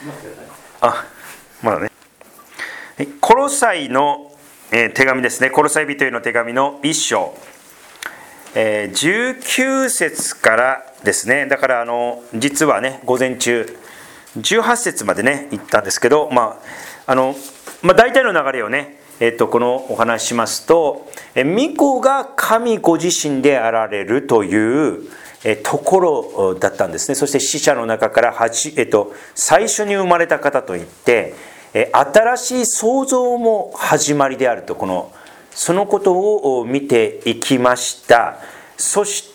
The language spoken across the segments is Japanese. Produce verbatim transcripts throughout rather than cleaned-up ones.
あ、まだね。コロサイの、えー、手紙ですね。コロサイ人への手紙の一章、えー、じゅうきゅう節からですね。だからあの実はね、午前中じゅうはち節までね行ったんですけど、まああのまあ、大体の流れをね、えー、とこのお話ししますと、え御子が神ご自身であられるというえところだったんですね。そして死者の中からはじ、えっと、最初に生まれた方といってえ新しい創造も始まりであると、このそのことを見ていきました。そして、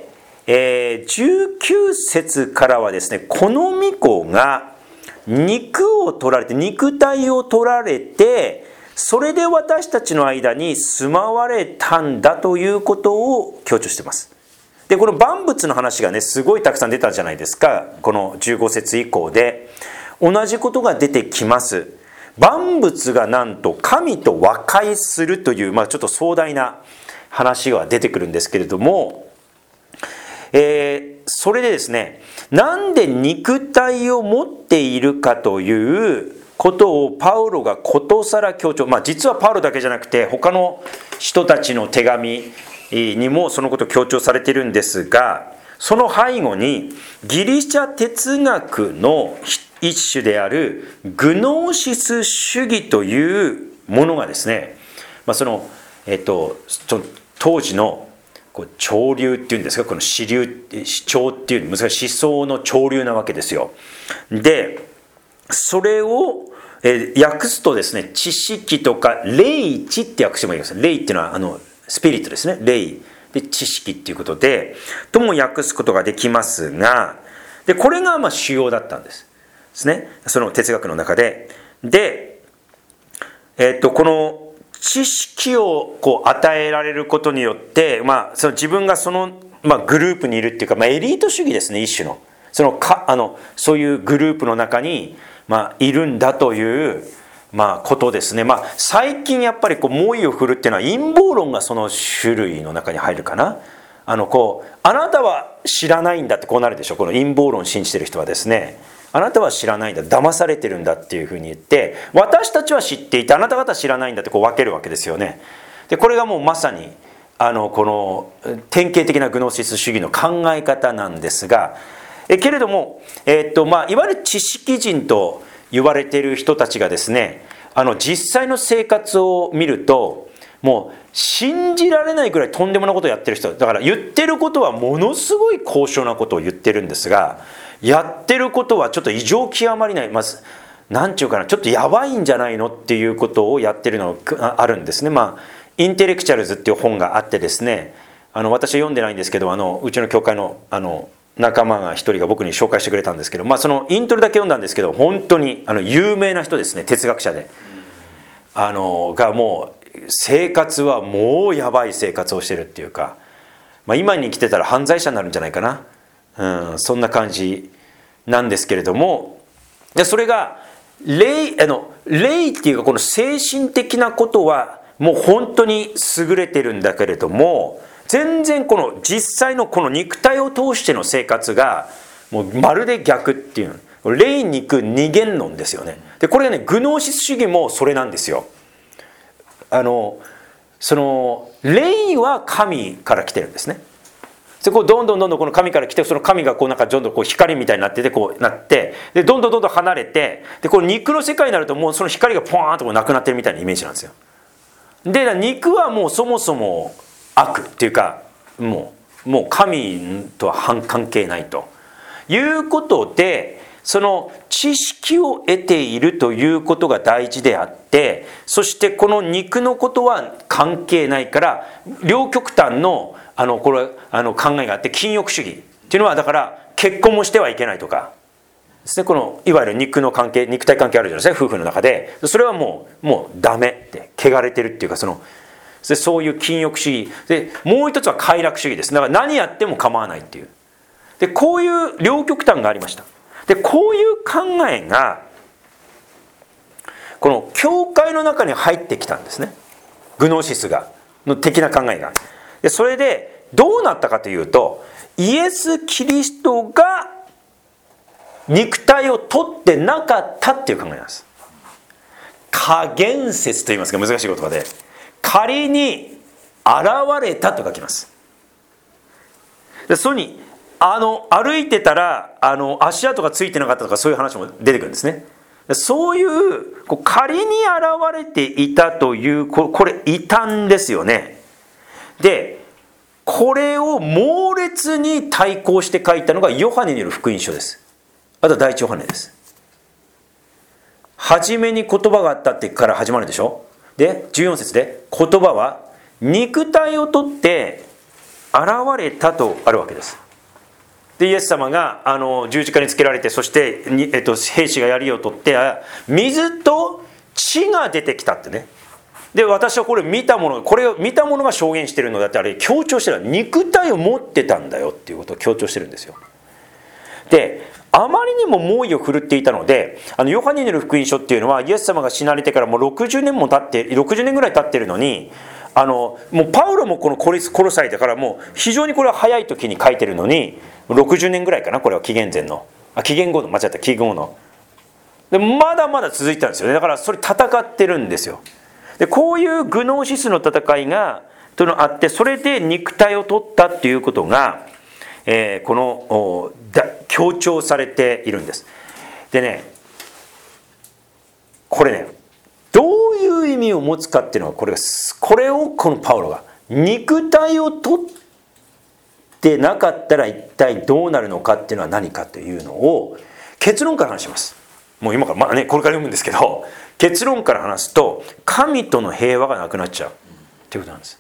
えー、じゅうきゅう節からはですね、この御子が肉を取られて肉体を取られて、それで私たちの間に住まわれたんだということを強調しています。でこの万物の話がねすごいたくさん出たじゃないですか。このじゅうご節以降で同じことが出てきます。万物がなんと神と和解するという、まあ、ちょっと壮大な話が出てくるんですけれども、えー、それでですね、なんで肉体を持っているかということをパウロがことさら強調、まあ、実はパウロだけじゃなくて他の人たちの手紙にもそのことを強調されているんですが、その背後にギリシャ哲学の一種であるグノーシス主義というものがですね、まあ、その、えっと、当時のこう潮流っていうんですか、この支流主張っていう難しい思想の潮流なわけですよ。でそれをえ訳すとですね、知識とか霊知って訳してもいいです。霊っていうのはあのスピリットですね。霊で知識っていうことでとも訳すことができますが、でこれがまあ主要だったんですですね、その哲学の中で。で、えっとこの知識をこう与えられることによって、まあ、その自分がその、まあ、グループにいるっていうか、まあ、エリート主義ですね。一種のそのかあのそういうグループの中に、まあ、いるんだというまあ、ことですね。まあ、最近やっぱりこう猛威を振るっていうのは陰謀論がその種類の中に入るかな。あのこうあなたは知らないんだってこうなるでしょ。この陰謀論を信じてる人はですね、あなたは知らないんだ、騙されてるんだっていうふうに言って、私たちは知っていてあなた方は知らないんだってこう分けるわけですよね。でこれがもうまさにあのこの典型的なグノーシス主義の考え方なんですが、えけれども、えーっとまあ、いわゆる知識人と言われている人たちがですね、あの実際の生活を見るともう信じられないくらいとんでもないことをやってる人だから、言ってることはものすごい高尚なことを言ってるんですが、やってることはちょっと異常極まりない、まずなんちゅうかな、ちょっとやばいんじゃないのっていうことをやってるのがあるんですね。まあインテレクチャルズっていう本があってですね、あの私は読んでないんですけど、あのうちの教会のあの仲間が一人が僕に紹介してくれたんですけど、まあ、そのイントロだけ読んだんですけど、本当にあの有名な人ですね、哲学者で、あのがもう生活はもうやばい生活をしてるっていうか、まあ、今に来てたら犯罪者になるんじゃないかな、うん、そんな感じなんですけれども、でそれが霊あの霊っていうかこの精神的なことはもう本当に優れてるんだけれども、全然この実際のこの肉体を通しての生活がもうまるで逆っていう、霊肉二元論ですよね。でこれがねグノーシス主義もそれなんですよ。あのその霊は神から来てるんですね。でこうどんどんどんどんこの神から来て、その神がこうなんかどんどんこう光みたいになっててこうなって、でどんどんどんどん離れて、でこの肉の世界になるともうその光がポーンとこうなくなってるみたいなイメージなんですよ。で肉はもうそもそも悪っていうか、もう、もう神とは関係ないということで、その知識を得ているということが大事であって、そしてこの肉のことは関係ないから、両極端のあのこれあの考えがあって、禁欲主義っていうのはだから結婚もしてはいけないとかですね、このいわゆる肉の関係、肉体関係あるじゃないですか、夫婦の中で。それはもうもうダメって汚れてるっていうか、そのでそういう禁欲主義で、もう一つは快楽主義です。だから何やっても構わないっていう、でこういう両極端がありました。でこういう考えがこの教会の中に入ってきたんですね、グノーシスがの的な考えが。でそれでどうなったかというと、イエス・キリストが肉体を取ってなかったっていう考えなんです。仮言説と言いますか、難しい言葉で、仮に現れたと書きます。でそれにあの歩いてたらあの足跡がついてなかったとか、そういう話も出てくるんですね。そういうこう仮に現れていたという、これ異端ですよね。でこれを猛烈に対抗して書いたのがヨハネによる福音書です。あとは第一ヨハネです。初めに言葉があったってから始まるでしょ。でじゅうよん節で、言葉は肉体をとって現れたとあるわけです。でイエス様があの十字架につけられて、そしてに、えっと、兵士が槍を取って水と血が出てきたってね。で私はこれ見たもの、これを見たものが証言してるのだって、あれ強調してるのは肉体を持ってたんだよっていうことを強調してるんですよ。であまりにも猛威を振るっていたので、あのヨハネによる福音書っていうのはイエス様が死なれてからもうろくじゅうねんも経って、ろくじゅうねんぐらい経ってるのに、あのもうパウロもこのコロサイだからもう非常にこれは早い時に書いてるのに、ろくじゅうねんぐらいかな、これは紀元前のあ紀元後の間違った紀元後のでまだまだ続いてたんですよね。だからそれ戦ってるんですよ。でこういうグノーシスの戦いがというのがあって、それで肉体を取ったっていうことが、えー、この強調されているんです。でね、これね、どういう意味を持つかっていうのは、これがこれをこのパウロが肉体を取ってなかったら一体どうなるのかっていうのは何かというのを結論から話します。もう今からまあねこれから読むんですけど、結論から話すと神との平和がなくなっちゃうということなんです。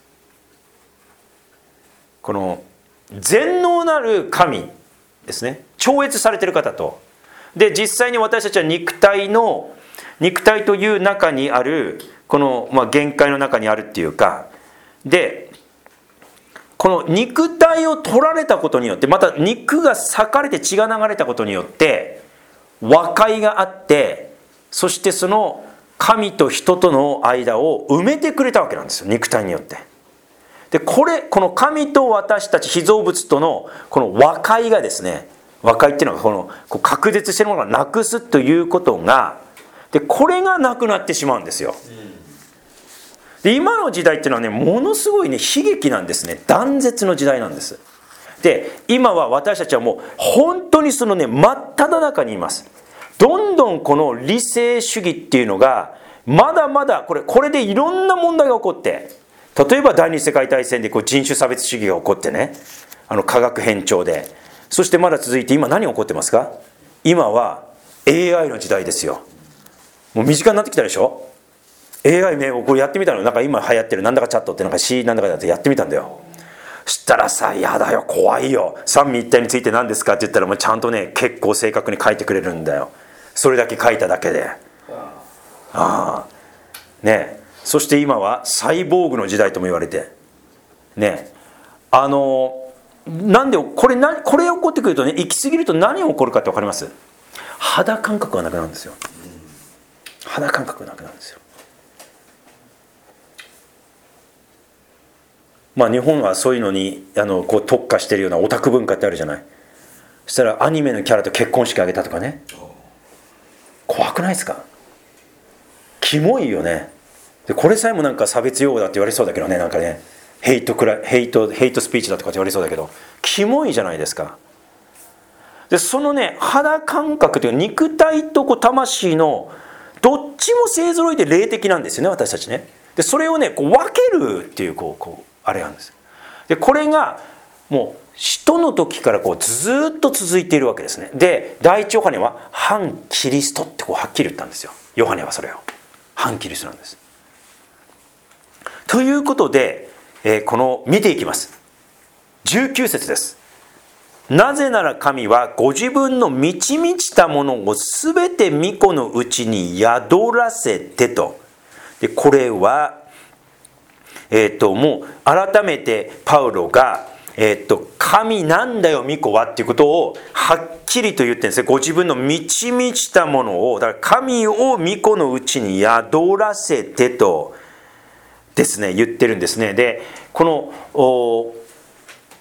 この全能なる神ですね、超越されている方と、で実際に私たちは肉体の肉体という中にあるこの、まあ、限界の中にあるっていうか、でこの肉体を取られたことによって、また肉が裂かれて血が流れたことによって和解があって、そしてその神と人との間を埋めてくれたわけなんですよ、肉体によって。でこれこの神と私たち被造物とのこの和解がですね、和解っていうのはこのこう隔絶しているものをなくすということが、でこれがなくなってしまうんですよ。で今の時代っていうのはね、ものすごいね悲劇なんですね。断絶の時代なんです。で今は私たちはもう本当にそのね真っ只中にいます。どんどんこの理性主義っていうのがまだまだこれこれでいろんな問題が起こって、例えば第二次世界大戦でこう人種差別主義が起こってね、あの化学変調で、そしてまだ続いて今何起こってますか。今は エーアイ の時代ですよ。もう身近になってきたでしょ。 エーアイ ね、これやってみたの。なんか今流行ってるなんだかチャットってなんか C なんだかだってやってみたんだよ。したらさ、やだよ、怖いよ。三位一体について何ですかって言ったらもうちゃんとね結構正確に書いてくれるんだよ。それだけ書いただけで。ああねえ、そして今はサイボーグの時代とも言われてね、あのなんでこれ何これ起こってくるとね、行き過ぎると何が起こるかって分かります。肌感覚がなくなるんですよ。肌感覚がなくなるんですよ。まあ日本はそういうのにあのこう特化してるようなオタク文化ってあるじゃない。そしたらアニメのキャラと結婚式あげたとかね、怖くないですか。キモいよね。でこれさえもなんか差別用語だって言われそうだけどね、なんかねヘイトクラヘイトヘイトスピーチだとかって言われそうだけど、キモいじゃないですか。でそのね肌感覚というか肉体とこう魂のどっちも勢ぞろいで霊的なんですよね、私たちね。でそれをねこう分けるっていうこうこうあれなんです。でこれがもう使徒の時からこうずっと続いているわけですね。で第一ヨハネは反キリストってこうはっきり言ったんですよ。ヨハネはそれを反キリストなんです。ということで、えー、この見ていきます。じゅうきゅう節です。なぜなら神はご自分の満ち満ちたものをすべて御子のうちに宿らせてと。でこれは、えー、ともう改めてパウロが、えー、と神なんだよ御子はっていうことをはっきりと言ってるんですね。ご自分の満ち満ちたものを、だから神を御子のうちに宿らせてとですね言ってるんですね。でこの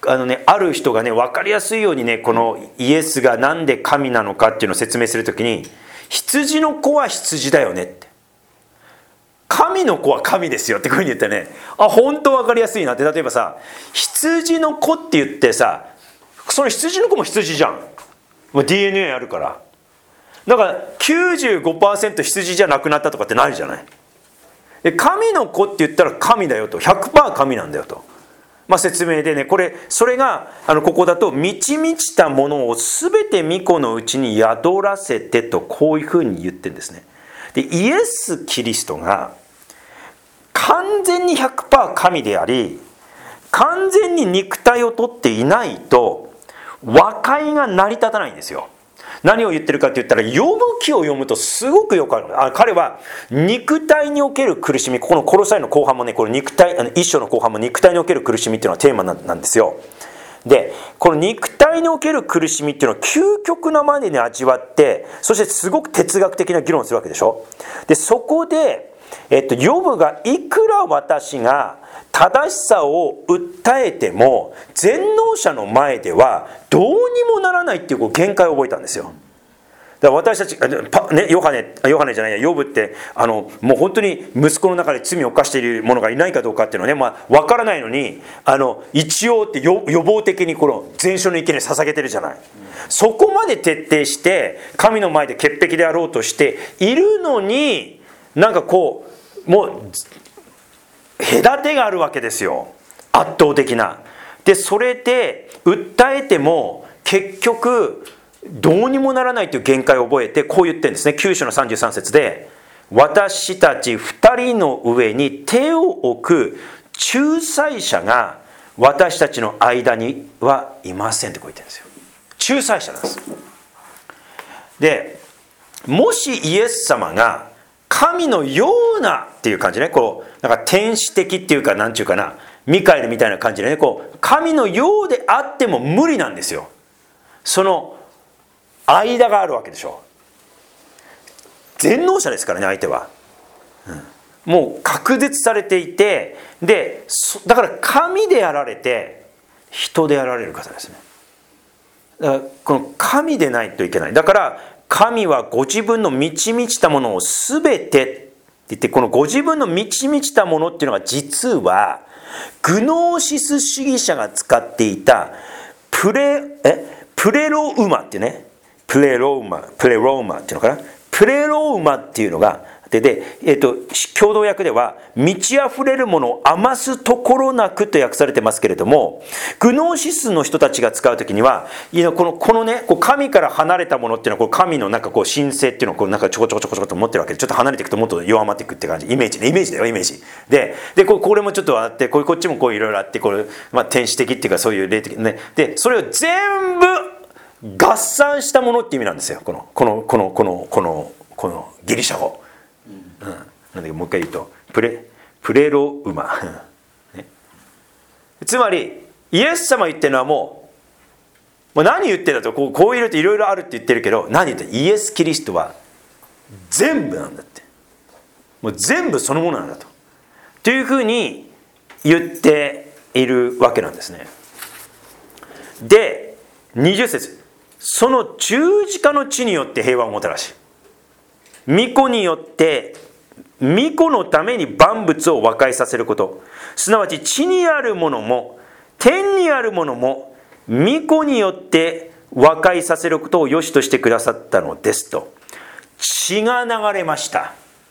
あのね、ある人がね、分かりやすいようにね、このイエスがなんで神なのかっていうのを説明するときに、羊の子は羊だよねって、神の子は神ですよってこういうふうに言ってね、あ、本当分かりやすいなって。例えばさ、羊の子って言ってさ、その羊の子も羊じゃん。もう ディーエヌエー あるから。だから きゅうじゅうごパーセント 羊じゃなくなったとかってないじゃない。で、神の子って言ったら神だよと、 ひゃくパーセント 神なんだよと、まあ、説明でね、これそれがあのここだと、満ち満ちたものを全て御子のうちに宿らせてと、こういうふうに言ってるんですね。で、イエス・キリストが完全に ひゃくパーセント 神であり、完全に肉体をとっていないと和解が成り立たないんですよ。何を言ってるかって言ったら、ヨブ記を読むとすごくよくある。あ、彼は肉体における苦しみ、ここのコロサイの後半もね、この肉体、あの一章の後半も肉体における苦しみっていうのはテーマなんですよ。で、この肉体における苦しみっていうのを究極なまでに味わって、そしてすごく哲学的な議論をするわけでしょ。で、そこで、えっと、ヨブがいくら私が正しさを訴えても全能者の前ではどうにもならないっていうこう限界を覚えたんですよ。だから私たち、ね、ヨハネ、ヨハネじゃないや、ヨブってあのもう本当に息子の中で罪を犯している者がいないかどうかっていうのはね、まあ、分からないのに、あの一応って予防的にこの全焼の生贄に捧げてるじゃない、うん、そこまで徹底して神の前で潔癖であろうとしているのに、なんかこうもう隔てがあるわけですよ、圧倒的な。で、それで訴えても結局どうにもならないという限界を覚えて、こう言ってるんですね。きゅう章のさんじゅうさん節で、私たち二人の上に手を置く仲裁者が私たちの間にはいませんってこう言ってるんですよ。仲裁者なんです。で、もしイエス様が神のようなっていう感じね、こうなんか天使的っていうか、なんていうかな、ミカエルみたいな感じでね、こう神のようであっても無理なんですよ。その間があるわけでしょ。全能者ですからね、相手は、うん、もう隔絶されていて、でだから神であられて人であられる方ですね。だからこの神でないといけない。だから神はご自分の満ち満ちたものを全てって言って、このご自分の満ち満ちたものっていうのが実はグノーシス主義者が使っていたプレえプレロウマっていうね、プレローマプレローマっていうのかな、プレローマっていうのがでで、えー、と共同訳では満ち溢れるものを余すところなくと訳されてますけれども、グノーシスの人たちが使うときには、このこのね、こう神から離れたものっていうのは、こう神のなんかこう神性っていうのをこうなんかちょこちょこちょこちょこと持ってるわけで、ちょっと離れていくともっと弱まっていくって感じ、イメージね、イメージだよ、イメージで、でここれもちょっとあって、こっちもこういろいろあって、これ、まあ、天使的っていうかそういう霊的ね、でそれを全部合算したものって意味なんですよ、このこのこのこのこのこのギリシャ語、うん、なんだけどもう一回言うとプレプレロウマ、ね、つまりイエス様言ってるのはもう、もう何言ってるんだと、こうこういうといろいろあるって言ってるけど、何言ってる、イエス・キリストは全部なんだって、もう全部そのものなんだとというふうに言っているわけなんですね。でにじゅう節、その十字架の地によって平和をもたらし、御子によって御子のために万物を和解させること、すなわち地にあるものも天にあるものも御子によって和解させることを良しとしてくださったのですと。血が流れました。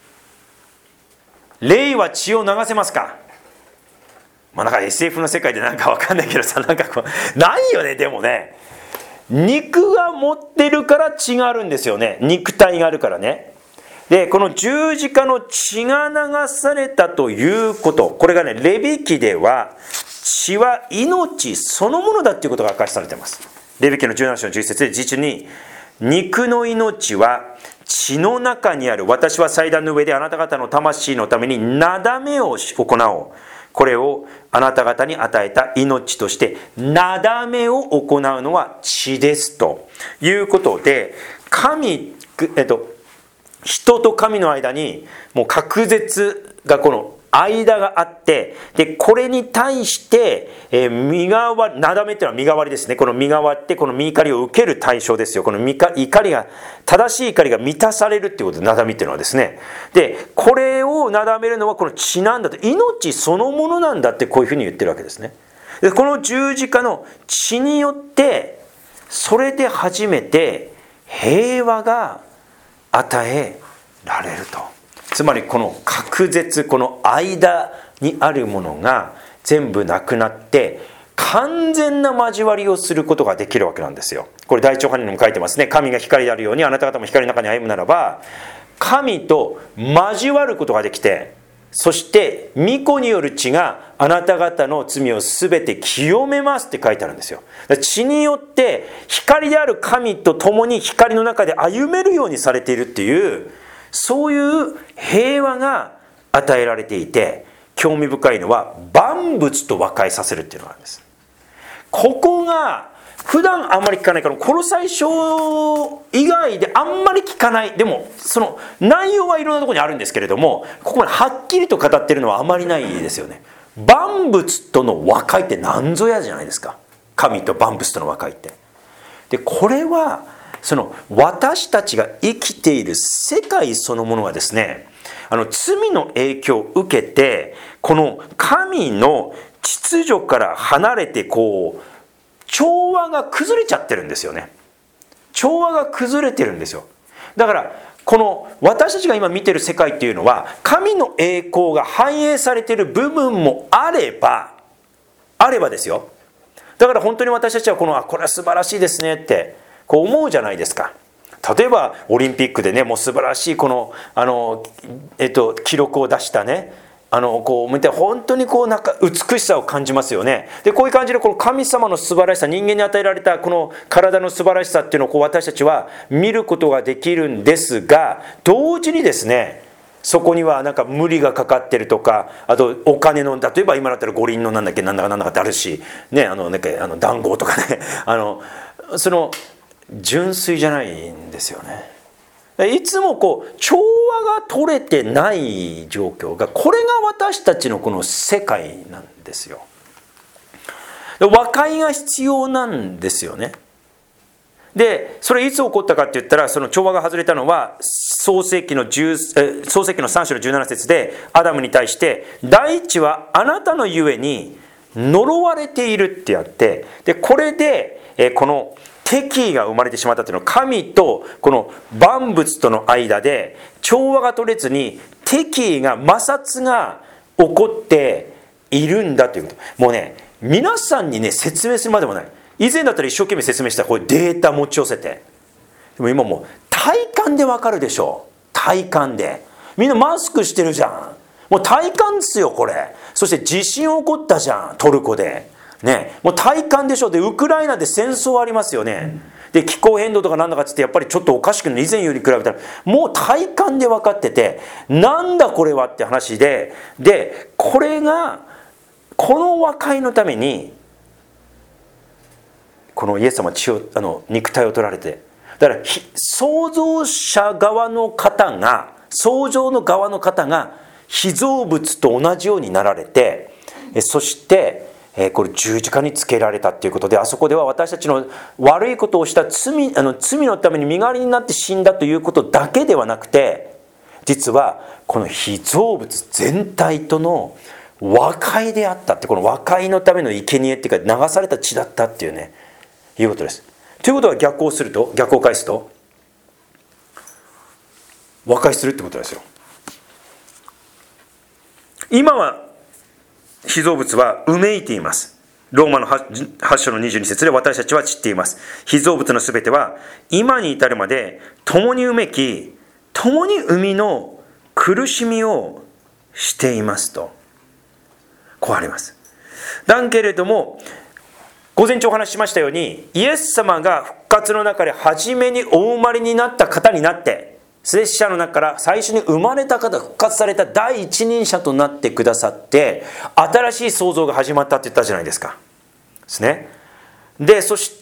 霊は血を流せますか。まあなんか エスエフ の世界でなんかわかんないけどさ、なんかこうないよね。でもね、肉が持ってるから血があるんですよね。肉体があるからね。でこの十字架の血が流されたということ、これがね、レビ記では血は命そのものだっていうことが明かしされています。レビ記のじゅうなな章のじゅういち節で、実に肉の命は血の中にある。私は祭壇の上であなた方の魂のためになだめを行おう。これをあなた方に与えた命としてなだめを行うのは血ですということで、神、えっと、人と神の間にもう隔絶がこの間があって、でこれに対して、えー、身代わり、なだめっていうのは身代わりですね。この身代わってこの身怒りを受ける対象ですよ。この身か怒りが、正しい怒りが満たされるっていうことで、なだみっていうのはですね。でこれをなだめるのはこの血なんだと、命そのものなんだって、こういうふうに言ってるわけですね。でこの十字架の血によって、それで初めて平和が与えられると。つまりこの隔絶、この間にあるものが全部なくなって、完全な交わりをすることができるわけなんですよ。これ第一ヨハネにも書いてますね。神が光であるようにあなた方も光の中に歩むならば、神と交わることができて、そして御子による血があなた方の罪をすべて清めますって書いてあるんですよ。血によって光である神と共に光の中で歩めるようにされているっていう、そういう平和が与えられていて、興味深いのは万物と和解させるっていうのがあるんです。ここが普段あんまり聞かないから、コロサイ書以外であんまり聞かない。でもその内容はいろんなところにあるんですけれども、ここまではっきりと語ってるのはあまりないですよね。万物との和解って何ぞやじゃないですか。神と万物との和解って。でこれはその私たちが生きている世界そのものがですね、あの罪の影響を受けて、この神の秩序から離れて、こう調和が崩れちゃってるんですよね。調和が崩れてるんですよ。だからこの私たちが今見てる世界っていうのは、神の栄光が反映されている部分もあればあればですよ。だから本当に私たちはこのあこれは素晴らしいですねってこう思うじゃないですか。例えばオリンピックでね、もう素晴らしいこのあの、えっと、記録を出したね、あのこう見て本当にこうなんか美しさを感じますよね。でこういう感じでこの神様の素晴らしさ、人間に与えられたこの体の素晴らしさっていうのをこう私たちは見ることができるんですが、同時にですね、そこにはなんか無理がかかってるとか、あとお金の、例えば今だったら五輪のなんだっけなんだかなんだかってあるしね、あのなんかあの談合とかね、あのその純粋じゃないんですよね。いつもこう調和が取れてない状況が、これが私たちのこの世界なんですよ。和解が必要なんですよね。でそれいつ起こったかって言ったら、その調和が外れたのは創世記の10創世記のさん章のじゅうなな節で、アダムに対して大地はあなたのゆえに呪われているってやって、でこれでこの敵意が生まれてしまったというのは、神とこの万物との間で調和が取れずに敵意が摩擦が起こっているんだということ。もうね、皆さんにね説明するまでもない。以前だったら一生懸命説明したらこういうデータ持ち寄せて、でも今もう体感でわかるでしょ。体感でみんなマスクしてるじゃん。もう体感ですよこれ。そして地震起こったじゃん、トルコでね、もう体感でしょ。でウクライナで戦争ありますよね。で気候変動とかなんだかっつってやっぱりちょっとおかしくない、以前より比べたらもう体感で分かってて、なんだこれはって話で、でこれがこの和解のためにこのイエス様は血をあの肉体を取られて、だから創造者側の方が創造の側の方が被造物と同じようになられて、そしてこれ十字架につけられたということで、あそこでは私たちの悪いことをした罪、あの罪のために身代わりになって死んだということだけではなくて、実はこの被造物全体との和解であったって、この和解のための生贄っていうか流された血だったっていうね、いうことです。ということは逆行すると、逆を返すと和解するってことですよ。今は被造物はうめいています。ローマのはち章のにじゅうに節で私たちは散っています。被造物のすべては今に至るまで共にうめき、共に生みの苦しみをしていますと、こうあります。だけれども午前中お話ししましたように、イエス様が復活の中で初めにお生まれになった方になって、死者の中から最初に生まれた方、復活された第一人者となってくださって、新しい創造が始まったって言ったじゃないですか。ですね。で、そして、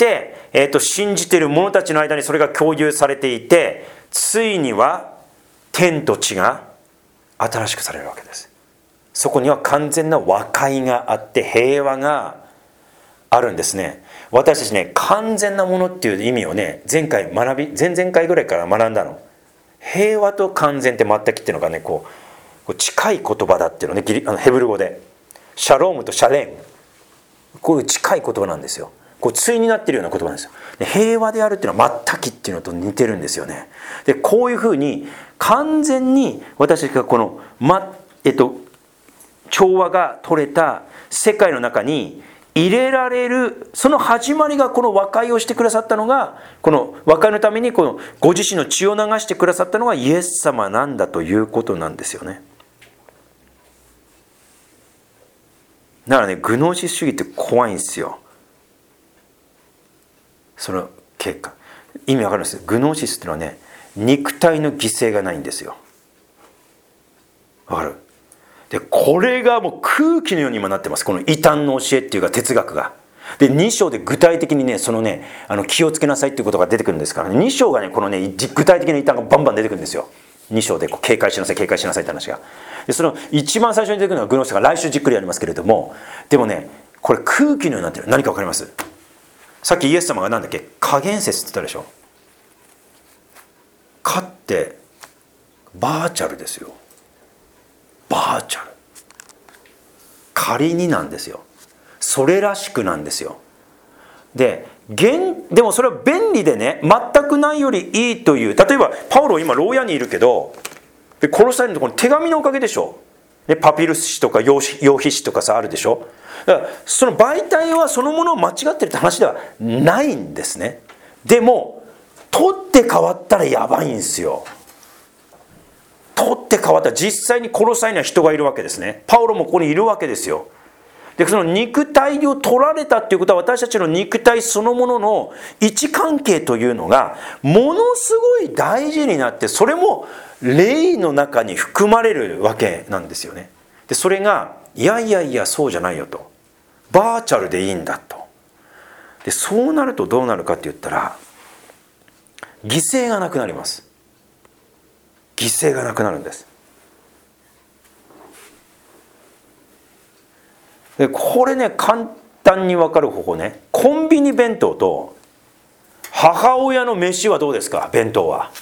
えーと、信じている者たちの間にそれが共有されていて、ついには天と地が新しくされるわけです。 そこには完全な和解があって平和があるんですね。私たちね、完全なものっていう意味をね、前回学び前々回ぐらいから学んだの。平和と完全って全くっていうのがね、こう、こう近い言葉だっていうのね、ギリあのヘブル語でシャロームとシャレン、こういう近い言葉なんですよ。こう対になってるような言葉なんですよ。で、平和であるっていうのは全きっていうのと似てるんですよね。で、こういうふうに完全に私たちがこの、まえっと、調和が取れた世界の中に入れられる、その始まりがこの和解をしてくださったのが、この和解のためにこのご自身の血を流してくださったのがイエス様なんだということなんですよね。だからね、グノーシス主義って怖いんですよ。その結果、意味わかるんです。グノーシスっていうのはね、肉体の犠牲がないんですよ。わかる？で、これがもう空気のように今なってます。この異端の教えっていうか哲学が。で、に章で具体的にね、そのね、あの気をつけなさいっていうことが出てくるんですから、ね、に章がね、このね、具体的な異端がバンバン出てくるんですよ。に章でこう警戒しなさい、警戒しなさいって話が。で、その一番最初に出てくるのはグノーシスが来週じっくりやりますけれども、でもね、これ空気のようになってる。何かわかります？さっきイエス様が何だっけ、加減説って言ったでしょ。かってバーチャルですよ。バーチャル。仮になんですよ。それらしくなんですよ。で、現でもそれは便利でね、全くないよりいいという。例えばパウロ今牢屋にいるけど、で殺されるところ手紙のおかげでしょ。でパピルス紙とか羊皮紙とかさあるでしょ。だからその媒体はそのものを間違ってるって話ではないんですね。でも取って変わったらやばいんですよ。取って変わったら実際に殺されない人がいるわけですね。パウロもここにいるわけですよ。で、その肉体を取られたっていうことは、私たちの肉体そのものの位置関係というのがものすごい大事になって、それも霊の中に含まれるわけなんですよね。で、それがいやいやいやそうじゃないよと、バーチャルでいいんだと。で、そうなるとどうなるかって言ったら、犠牲がなくなります。犠牲がなくなるんです。で、これね、簡単に分かる方法ね、コンビニ弁当と母親の飯はどうですか。弁当は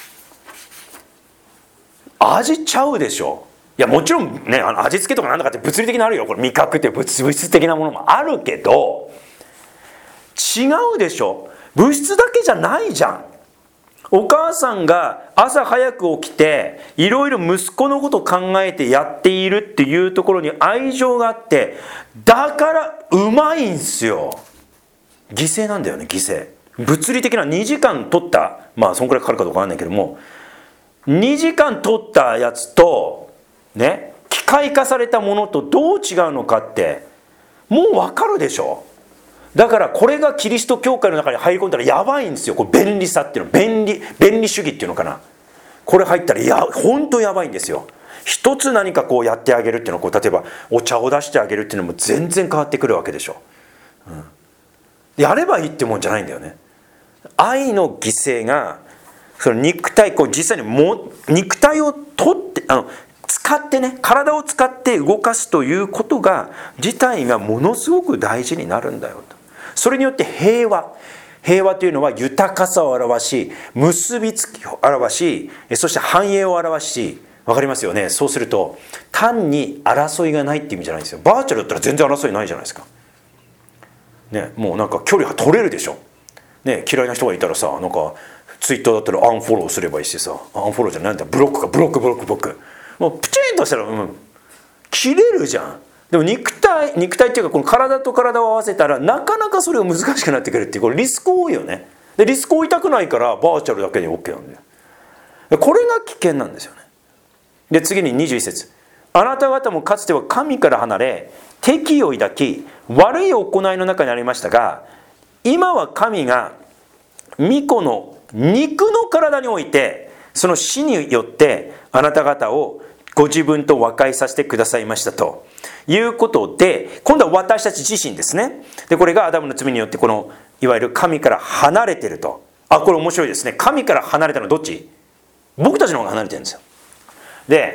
味ちゃうでしょ。いや、もちろんね、あの味付けとかなんだかって物理的なあるよ。これ味覚って物質的なものもあるけど、違うでしょ。物質だけじゃないじゃん。お母さんが朝早く起きていろいろ息子のことを考えてやっているっていうところに愛情があって、だからうまいんすよ。犠牲なんだよね、犠牲。物理的なにじかん取った、まあそんくらいかかるかどうかわかんないけども、にじかん取ったやつとね、機械化されたものとどう違うのかってもうわかるでしょ。だからこれがキリスト教会の中に入り込んだらやばいんですよ。これ便利さっていうの、便利便利主義っていうのかな。これ入ったらや本当やばいんですよ。一つ何かこうやってあげるっていうのは、こう例えばお茶を出してあげるっていうのも全然変わってくるわけでしょ。うん、やればいいってもんじゃないんだよね。愛の犠牲がその肉体、こう実際にも肉体を取ってあの使ってね、体を使って動かすということが自体がものすごく大事になるんだよと。それによって平和、平和というのは豊かさを表し、結びつきを表し、そして繁栄を表し、わかりますよね。そうすると単に争いがないって意味じゃないんですよ。バーチャルだったら全然争いないじゃないですか。ね、もうなんか距離が取れるでしょ。ね、嫌いな人がいたらさ、なんかツイッターだったらアンフォローすればいいしさ、アンフォローじゃないんだ、ブロックか、ブロックブロックブロック。もうプチンとしたら、うん、切れるじゃん。でも肉体肉体っていうか、この体と体を合わせたらなかなかそれが難しくなってくるっていう、これリスク多いよね。でリスクを負いたくないからバーチャルだけで OK なんだよ。これが危険なんですよね。で次ににじゅういち節、あなた方もかつては神から離れ敵意を抱き悪い行いの中にありましたが、今は神が御子の肉の体においてその死によってあなた方をご自分と和解させてくださいましたということで、今度は私たち自身ですね。でこれがアダムの罪によってこのいわゆる神から離れていると。あ、これ面白いですね。神から離れたのはどっち？僕たちの方が離れてるんですよ。で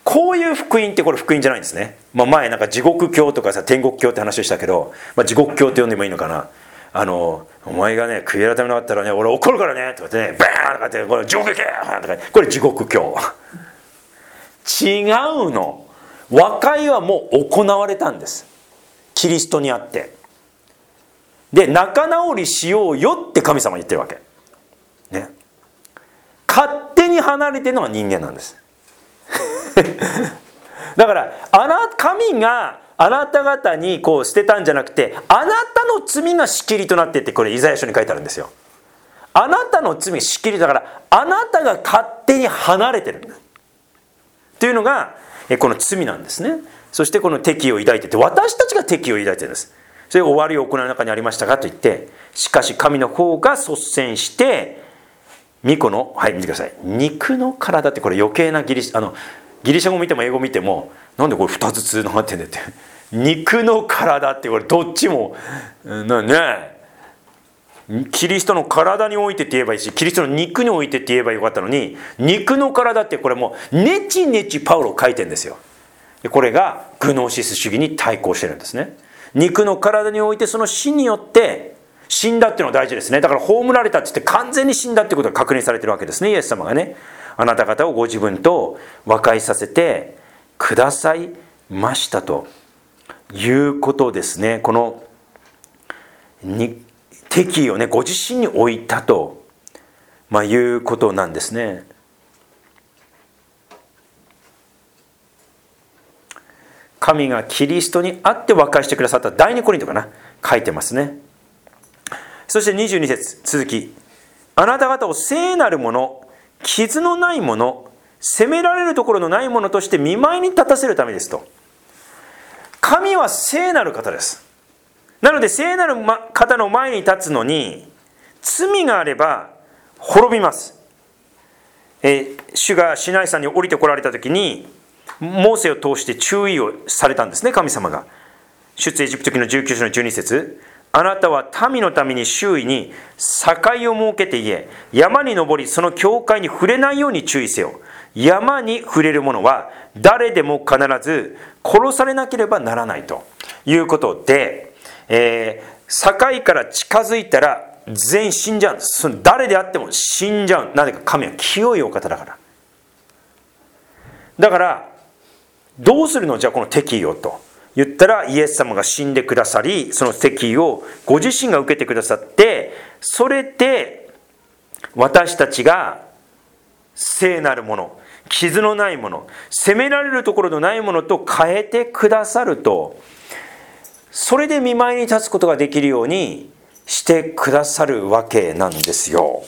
こういう福音ってこれ福音じゃないんですね。まあ、前なんか地獄教とかさ天国教って話をしたけど、まあ、地獄教って呼んでもいいのかな。あのお前がね悔い改めなかったらね俺怒るからねとかってねバーンとかってこれ地獄行けとかこれ地獄教違うの。和解はもう行われたんです。キリストにあってで仲直りしようよって神様言ってるわけね。勝手に離れてるのが人間なんですだからあな神があなた方にこう捨てたんじゃなくてあなたの罪が仕切りとなってってこれイザヤ書に書いてあるんですよ。あなたの罪が仕切りだからあなたが勝手に離れてるというのがこの罪なんですね。そしてこの敵意を抱いてて私たちが敵意を抱いてるんです。それ終わりを行う中にありましたかと言ってしかし神の方が率先して御子のはい見てください肉の体ってこれ余計なギリあのギリシャ語見ても英語見てもなんでこれふたつつながってんだって肉の体ってこれどっちもなねキリストの体においてって言えばいいしキリストの肉においてって言えばよかったのに肉の体ってこれもうネチネチパウロ書いてるんですよ。これがグノーシス主義に対抗してるんですね。肉の体においてその死によって死んだっていうのは大事ですね。だから葬られたって言って完全に死んだってことが確認されてるわけですね。イエス様がねあなた方をご自分と和解させてくださいましたということですね。このに敵意をねご自身に置いたと、まあ、いうことなんですね。神がキリストにあって和解してくださった第二コリントかな書いてますね。そしてにじゅうに節続きあなた方を聖なるもの傷のないもの責められるところのないものとして見舞いに立たせるためですと。神は聖なる方です。なので聖なる方の前に立つのに罪があれば滅びます。え主がシナイ山に降りてこられた時にモーセを通して注意をされたんですね。神様が出エジプト記のじゅうきゅう章のじゅうに節あなたは民のために周囲に境を設けて言え山に登りその境界に触れないように注意せよ。山に触れる者は誰でも必ず殺されなければならないということで、えー、境から近づいたら全員死んじゃうんです。その誰であっても死んじゃう。なぜか神は清いお方だから。だからどうするのじゃあこの敵意をと言ったらイエス様が死んでくださりその敵意をご自身が受けてくださってそれで私たちが聖なるもの傷のないもの責められるところのないものと変えてくださるとそれで見舞いに立つことができるようにしてくださるわけなんですよ。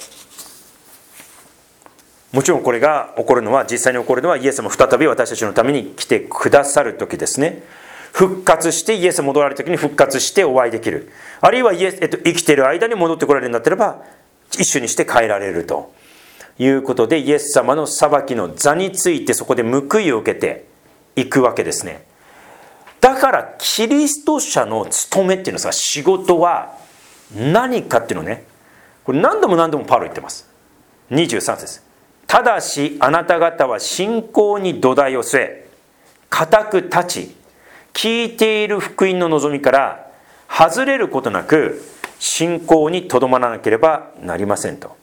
もちろんこれが起こるのは実際に起こるのはイエス様再び私たちのために来てくださる時ですね。復活してイエス戻られる時に復活してお会いできる。あるいはイエス、えっと、生きている間に戻ってこられるんだったらば一緒にして帰られるということでイエス様の裁きの座についてそこで報いを受けていくわけですね。だからキリスト者の務めっていうのは仕事は何かっていうのねこれ何度も何度もパウロ言ってます。にじゅうさん節ただしあなた方は信仰に土台を据え固く立ち聞いている福音の望みから外れることなく信仰にとどまらなければなりませんと。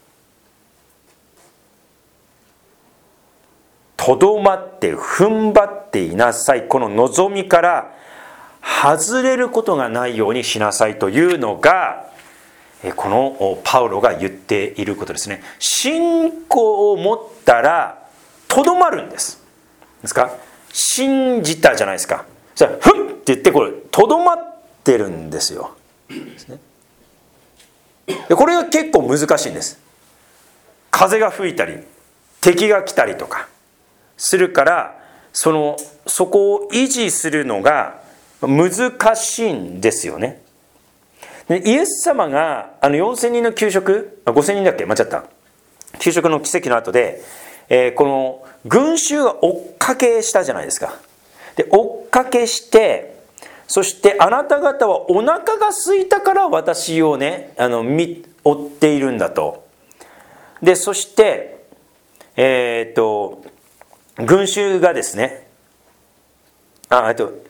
とどまって踏ん張っていなさい。この望みから外れることがないようにしなさいというのがこのパウロが言っていることですね。信仰を持ったらとどまるんですですか。信じたじゃないですか。それふんって言ってこれとどまってるんですよ。ですね。でこれが結構難しいんです。風が吹いたり敵が来たりとかするからそのそこを維持するのが難しいんですよね。でイエス様があのよんせんにんの給食あごせんにんだっけ間違った給食の奇跡の後で、えー、この群衆が追っかけしたじゃないですか。で追っかけしてそしてあなた方はお腹が空いたから私をねあの見追っているんだと。でそしてえー、っと群衆がですね、あ、えっと、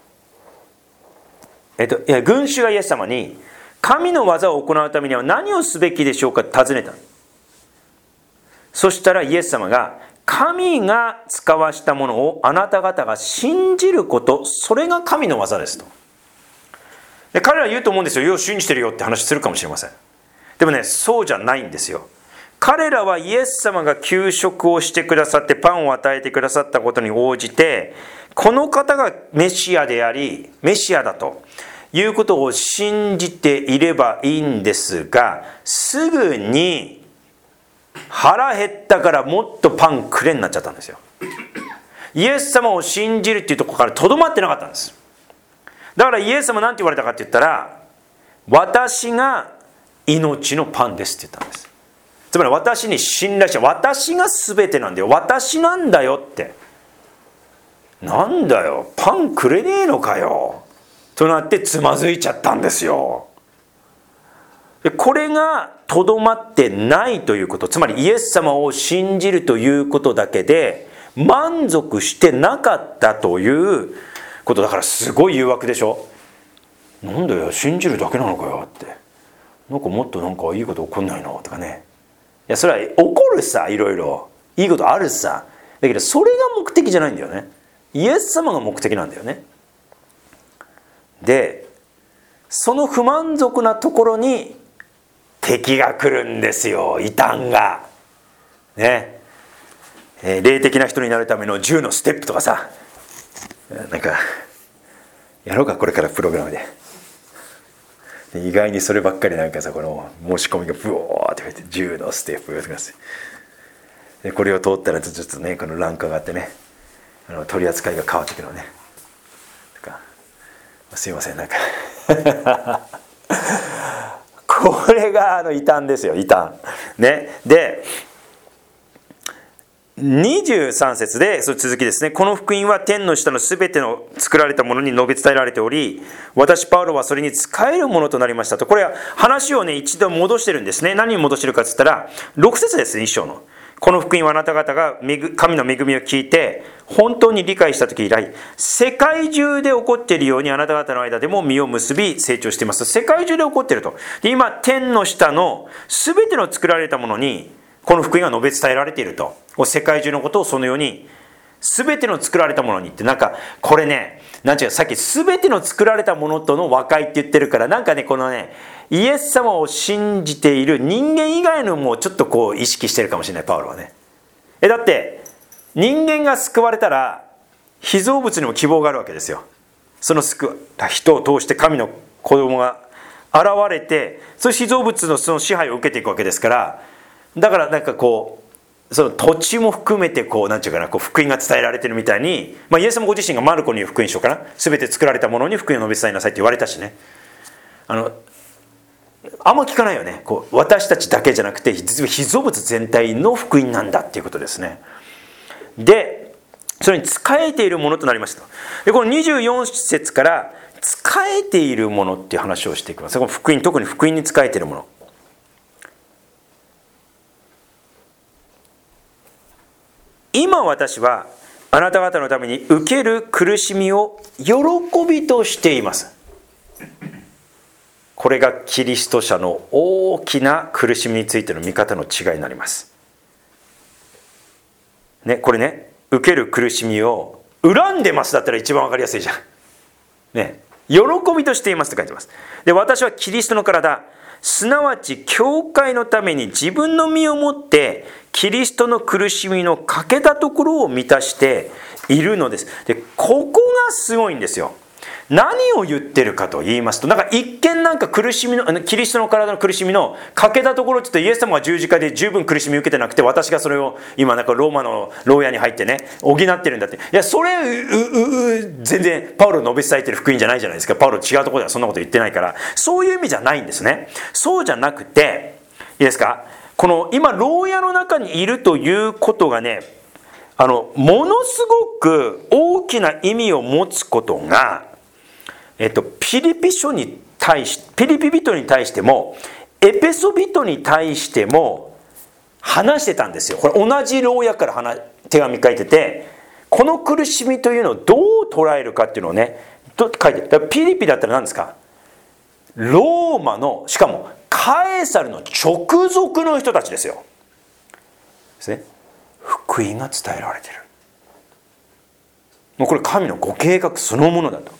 えっと、いや、群衆がイエス様に、神の技を行うためには何をすべきでしょうかと尋ねた。そしたらイエス様が、神が使わしたものをあなた方が信じること、それが神の技ですと。で、彼らは言うと思うんですよ。よう信じてるよって話するかもしれません。でもね、そうじゃないんですよ。彼らはイエス様が給食をしてくださってパンを与えてくださったことに応じて、この方がメシアであり、メシアだということを信じていればいいんですが、すぐに腹減ったからもっとパンくれになっちゃったんですよ。イエス様を信じるっていうところからとどまってなかったんです。だからイエス様なんて言われたかって言ったら、私が命のパンですって言ったんです。つまり私に信頼して、私が全てなんだよ、私なんだよって。なんだよ、パンくれねえのかよとなってつまずいちゃったんですよ。でこれがとどまってないということ、つまりイエス様を信じるということだけで満足してなかったということだから、すごい誘惑でしょ。なんだよ、信じるだけなのかよって、なんかもっとなんかいいこと起こんないのとかね。いや、それは起こるさ、いろいろいいことあるさ。だけどそれが目的じゃないんだよね。イエス様が目的なんだよね。で、その不満足なところに敵が来るんですよ。異端がね、えー、霊的な人になるためのじゅうのステップとかさ、なんかやろうか、これからプログラムで。で意外にそればっかりなんかさ、この申し込みがブオーって増えてじゅうのステップがます。でこれを通ったらちょっとね、このランク上がってね、あの取り扱いが変わってくるのね。とか、すいません、なんかこれがあの異端ですよ、異端ね。でにじゅうさん節で、その続きですね。この福音は天の下のすべての作られたものに述べ伝えられており、私パウロはそれに仕えるものとなりましたと。これは話をね、一度戻してるんですね。何に戻してるかって言ったらろく節ですね、一章の。この福音はあなた方が神の恵みを聞いて本当に理解した時以来、世界中で起こっているようにあなた方の間でも実を結び成長しています。世界中で起こっていると。で今天の下のすべての作られたものにこの福音が述べ伝えられていると。世界中のことをそのように全ての作られたものにって、なんかこれね、なんていうか、さっき全ての作られたものとの和解って言ってるから、なんかね、このね、イエス様を信じている人間以外のもちょっとこう意識してるかもしれない、パウロはね。えだって人間が救われたら被造物にも希望があるわけですよ。その救った人を通して神の子供が現れて、そういう被造物のその支配を受けていくわけですから、だからなんかこうその土地も含めてこうなんていうかな、こう福音が伝えられてるみたいに、まあ、イエス様ご自身がマルコに言う福音書かな、全て作られたものに福音を述べ伝えなさいって言われたしね。あのあんま聞かないよね。こう私たちだけじゃなくて実は被造物全体の福音なんだっていうことですね。でそれに仕えているものとなりました。でこのにじゅうよん節から仕えているものっていう話をしていきます。この福音、特に福音に仕えているもの。今私はあなた方のために受ける苦しみを喜びとしています。これがキリスト者の大きな苦しみについての見方の違いになります。ね、これね、受ける苦しみを恨んでますだったら一番わかりやすいじゃん。ね、喜びとしていますって書いてます。で、私はキリストの体、すなわち教会のために自分の身をもってキリストの苦しみの欠けたところを満たしているのです。で、ここがすごいんですよ。何を言ってるかと言いますと、なんか一見なんか苦しみのキリストの体の苦しみの欠けたところって言うと、イエス様が十字架で十分苦しみを受けてなくて、私がそれを今なんかローマの牢屋に入ってね補ってるんだって。いや、それううう全然パウロの述べ伝えてる福音じゃないじゃないですか。パウロ違うところではそんなこと言ってないから、そういう意味じゃないんですね。そうじゃなくて、いいですか、この今牢屋の中にいるということがね、あのものすごく大きな意味を持つことが、えっと、ピリピ書に対し、ピリピ人に対しても、エペソ人に対しても話してたんですよ。これ同じ牢屋から話手紙書いてて、この苦しみというのをどう捉えるかっていうのをね書いてる。だからピリピだったら何ですか、ローマの、しかもカエサルの直属の人たちですよ。ですね。福音が伝えられてる。もうこれ神のご計画そのものだと。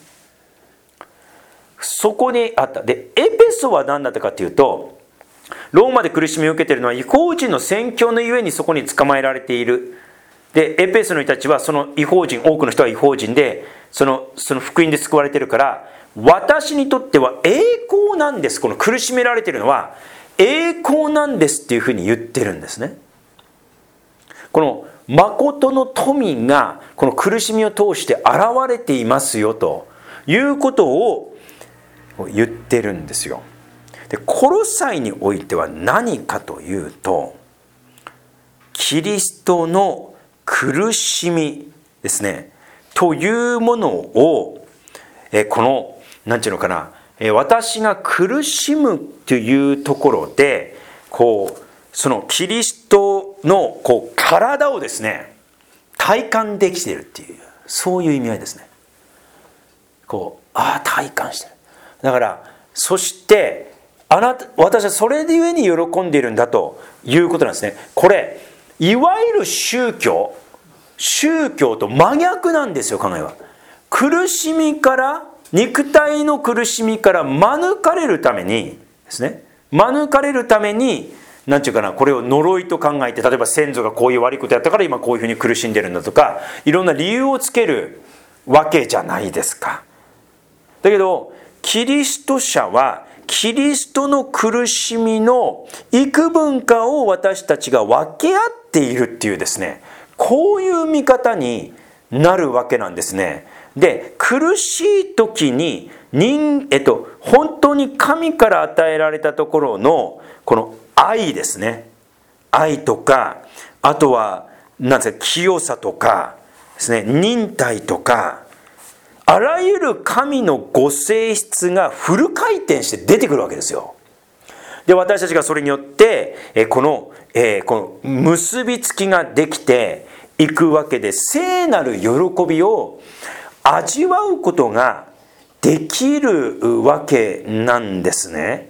そこにあった。で、エペソは何だったかというと、ローマで苦しみを受けているのは異邦人の宣教のゆえにそこに捕まえられている。で、エペソの人たちはその異邦人、多くの人は異邦人で、その、その福音で救われているから、私にとっては栄光なんです。この苦しめられているのは栄光なんですっていうふうに言ってるんですね。この誠の富がこの苦しみを通して現れていますよということを言ってるんですよ。で、コロサイにおいては何かというと、キリストの苦しみですねというものを、えこのなんていうのかな、え私が苦しむというところで、こうそのキリストのこう体をですね体感できているっていう、そういう意味合いですね。こう、ああ体感してる。だからそしてあなた、私はそれでゆえに喜んでいるんだということなんですね。これいわゆる宗教宗教と真逆なんですよ。考えは苦しみから、肉体の苦しみから免れるためにですね、免れるために何て言うかな、これを呪いと考えて、例えば先祖がこういう悪いことやったから今こういうふうに苦しんでるんだとか、いろんな理由をつけるわけじゃないですか。だけどキリスト者はキリストの苦しみの幾分かを私たちが分け合っているっていうですね、こういう見方になるわけなんですね。で、苦しい時に人、えっと、本当に神から与えられたところのこの愛ですね、愛とか、あとはなんですか、清さとかですね、忍耐とか、あらゆる神のご性質がフル回転して出てくるわけですよ。で、私たちがそれによってこの、えー、この結びつきができていくわけで、聖なる喜びを味わうことができるわけなんですね。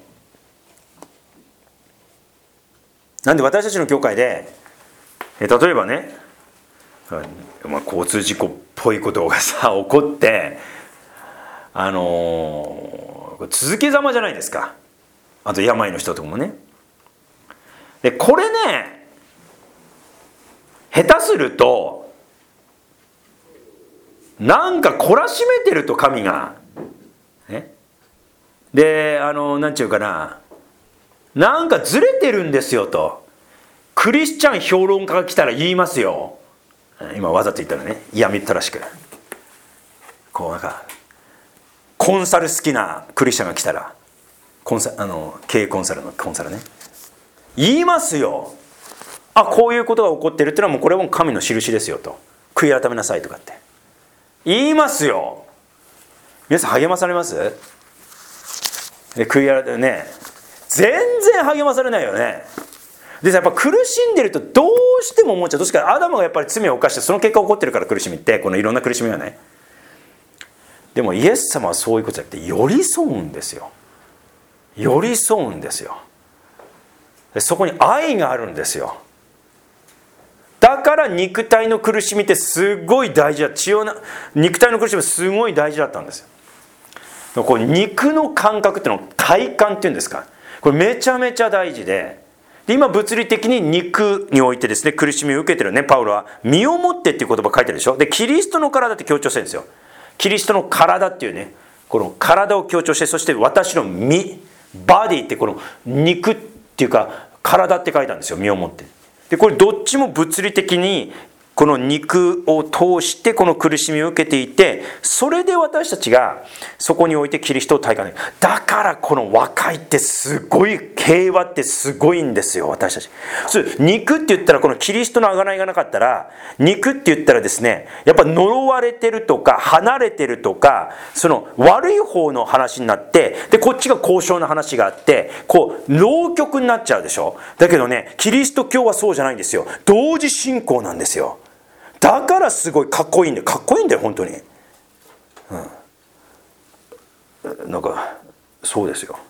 なんで私たちの教会で、例えばね、まあ、交通事故っぽいことがさ起こって、あのー、続けざまじゃないですか。あと病の人とかもね。で、これね、下手するとなんか懲らしめてると、神が、ね、で、あのなんちゅうかな、なんかずれてるんですよとクリスチャン評論家が来たら言いますよ。今わざと言ったらね、嫌みったらしく、こうなんかコンサル好きなクリスチャンが来たら、コンサあの経営コンサルのコンサルね、言いますよ。あ、こういうことが起こってるっていうのはもうこれも神の印ですよと、悔い改めなさいとかって言いますよ。皆さん励まされます？で、悔い改めね、全然励まされないよね。で、やっぱ苦しんでるとどうしても思っちゃう。どうしてか、アダムがやっぱり罪を犯してその結果起こってるから、苦しみって、このいろんな苦しみはね。でもイエス様はそういうことじゃなくて寄り添うんですよ。寄り添うんですよ。で、そこに愛があるんですよ。だから肉体の苦しみってすごい大事だ。血をな肉体の苦しみはすごい大事だったんですよ。こう肉の感覚っていうのを体感っていうんですか、これめちゃめちゃ大事で、で今物理的に肉においてですね苦しみを受けてるね、パウロは身をもってっていう言葉書いてるでしょ。で、キリストの体って強調してるんですよ。キリストの体っていうね、この体を強調して、そして私の身、バディってこの肉っていうか体って書いたんですよ、身をもって。で、これどっちも物理的にこの肉を通してこの苦しみを受けていて、それで私たちがそこにおいてキリストを体感できる。だからこの和解ってすごい、平和ってすごいんですよ、私たち。そう、肉って言ったら、このキリストの贖いがなかったら、肉って言ったらですね、やっぱ呪われてるとか離れてるとか、その悪い方の話になって、でこっちが交渉の話があって、こう浪曲になっちゃうでしょ。だけどね、キリスト教はそうじゃないんですよ。同時進行なんですよ。 からすごいかっこいいんだよ。かっこいいんだよ本当に、うん、なんかそうですよ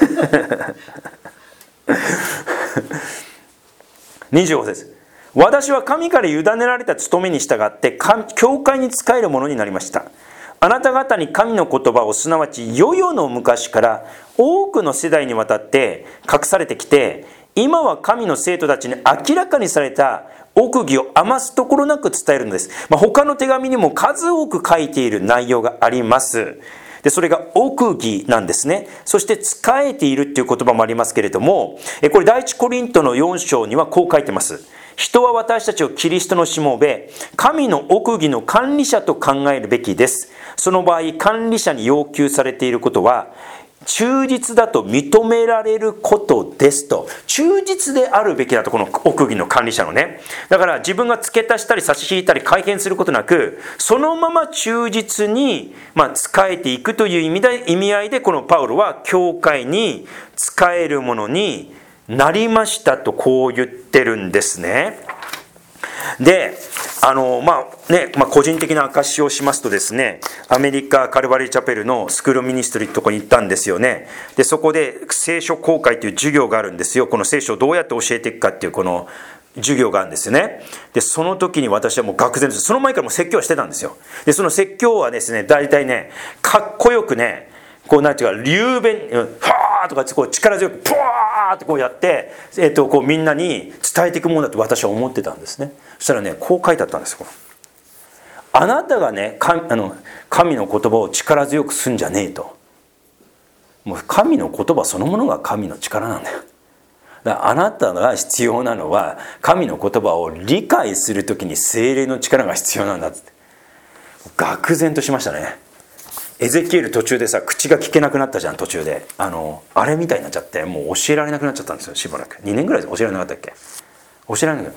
にじゅうご節、私は神から委ねられた務めに従って教会に仕えるものになりました。あなた方に神の言葉を、すなわち世々の昔から多くの世代にわたって隠されてきて、今は神の生徒たちに明らかにされた奥義を余すところなく伝えるのです。まあ、他の手紙にも数多く書いている内容があります。でそれが奥義なんですね。そして仕えているっていう言葉もありますけれども、これ第一コリントのよん章にはこう書いてます。人は私たちをキリストのしもべ、神の奥義の管理者と考えるべきです。その場合、管理者に要求されていることは忠実だと認められることですと。忠実であるべきだと、この奥義の管理者のね。だから自分が付け足したり差し引いたり改変することなく、そのまま忠実にまあ仕えていくという意味で、意味合いでこのパウロは教会に仕えるものになりましたとこう言ってるんですね。で、あのまあね、まあ、個人的な証しをしますとですね、アメリカカルバリーチャペルのスクールミニストリーってとこに行ったんですよね。でそこで聖書公開という授業があるんですよ。この聖書をどうやって教えていくかっていうこの授業があるんですよね。でその時に私はもう愕然と、その前からもう説教はしてたんですよ。でその説教はですね、大体ねかっこよくね、こうなんていうか流弁、ファーとかこう力強くプワーってこうやって、えっとこうみんなに伝えていくものだと私は思ってたんですね。そしたらねこう書いてあったんですよ。あなたがね神、あの神の言葉を力強くすんじゃねえと。もう神の言葉そのものが神の力なんだよ。だからあなたが必要なのは神の言葉を理解するときに聖霊の力が必要なんだって。愕然としましたね。エゼキエル途中でさ、口が聞けなくなったじゃん。途中であのあれみたいになっちゃって、もう教えられなくなっちゃったんですよ。しばらくにねんぐらいで教えられなかったっけ。教えられなくなった。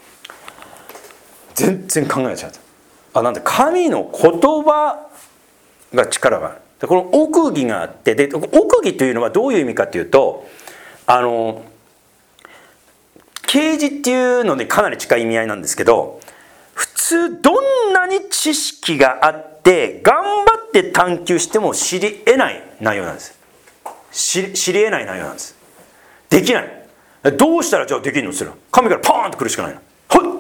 全然考えちゃった。あ、なんで神の言葉が力がある。この奥義があって、で奥義というのはどういう意味かというと、あの啓示っていうのでかなり近い意味合いなんですけど、普通どんなに知識があって頑張って探求しても知り得ない内容なんです。知り、知り得ない内容なんです。できない。どうしたらじゃあできるのする。神からポーンと来るしかないの。はい、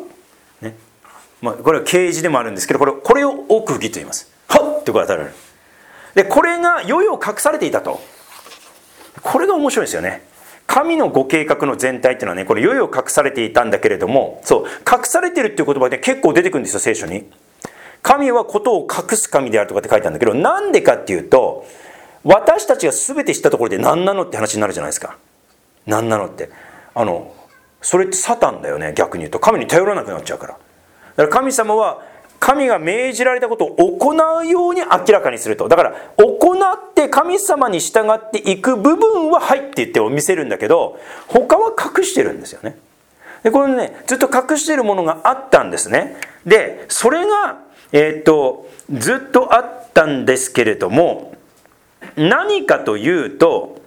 ね。まあこれは啓示でもあるんですけど、これこれを奥義と言います。はっってこう与えられる。でこれが世々隠されていたと。これが面白いですよね。神のご計画の全体っていうのはね、これ世々隠されていたんだけれども、そう隠されてるっていう言葉で結構出てくるんですよ、聖書に。神はことを隠す神であるとかって書いてあるんだけど、なんでかっていうと、私たちが全て知ったところで何なのって話になるじゃないですか。何なのってあのそれってサタンだよね。逆に言うと神に頼らなくなっちゃうから。だから神様は神が命じられたことを行うように明らかにすると。だから行って神様に従っていく部分ははいって言って見せるんだけど、他は隠してるんですよね。でこれね、ずっと隠しているものがあったんですね。でそれが、えー、っとずっとあったんですけれども、何かというと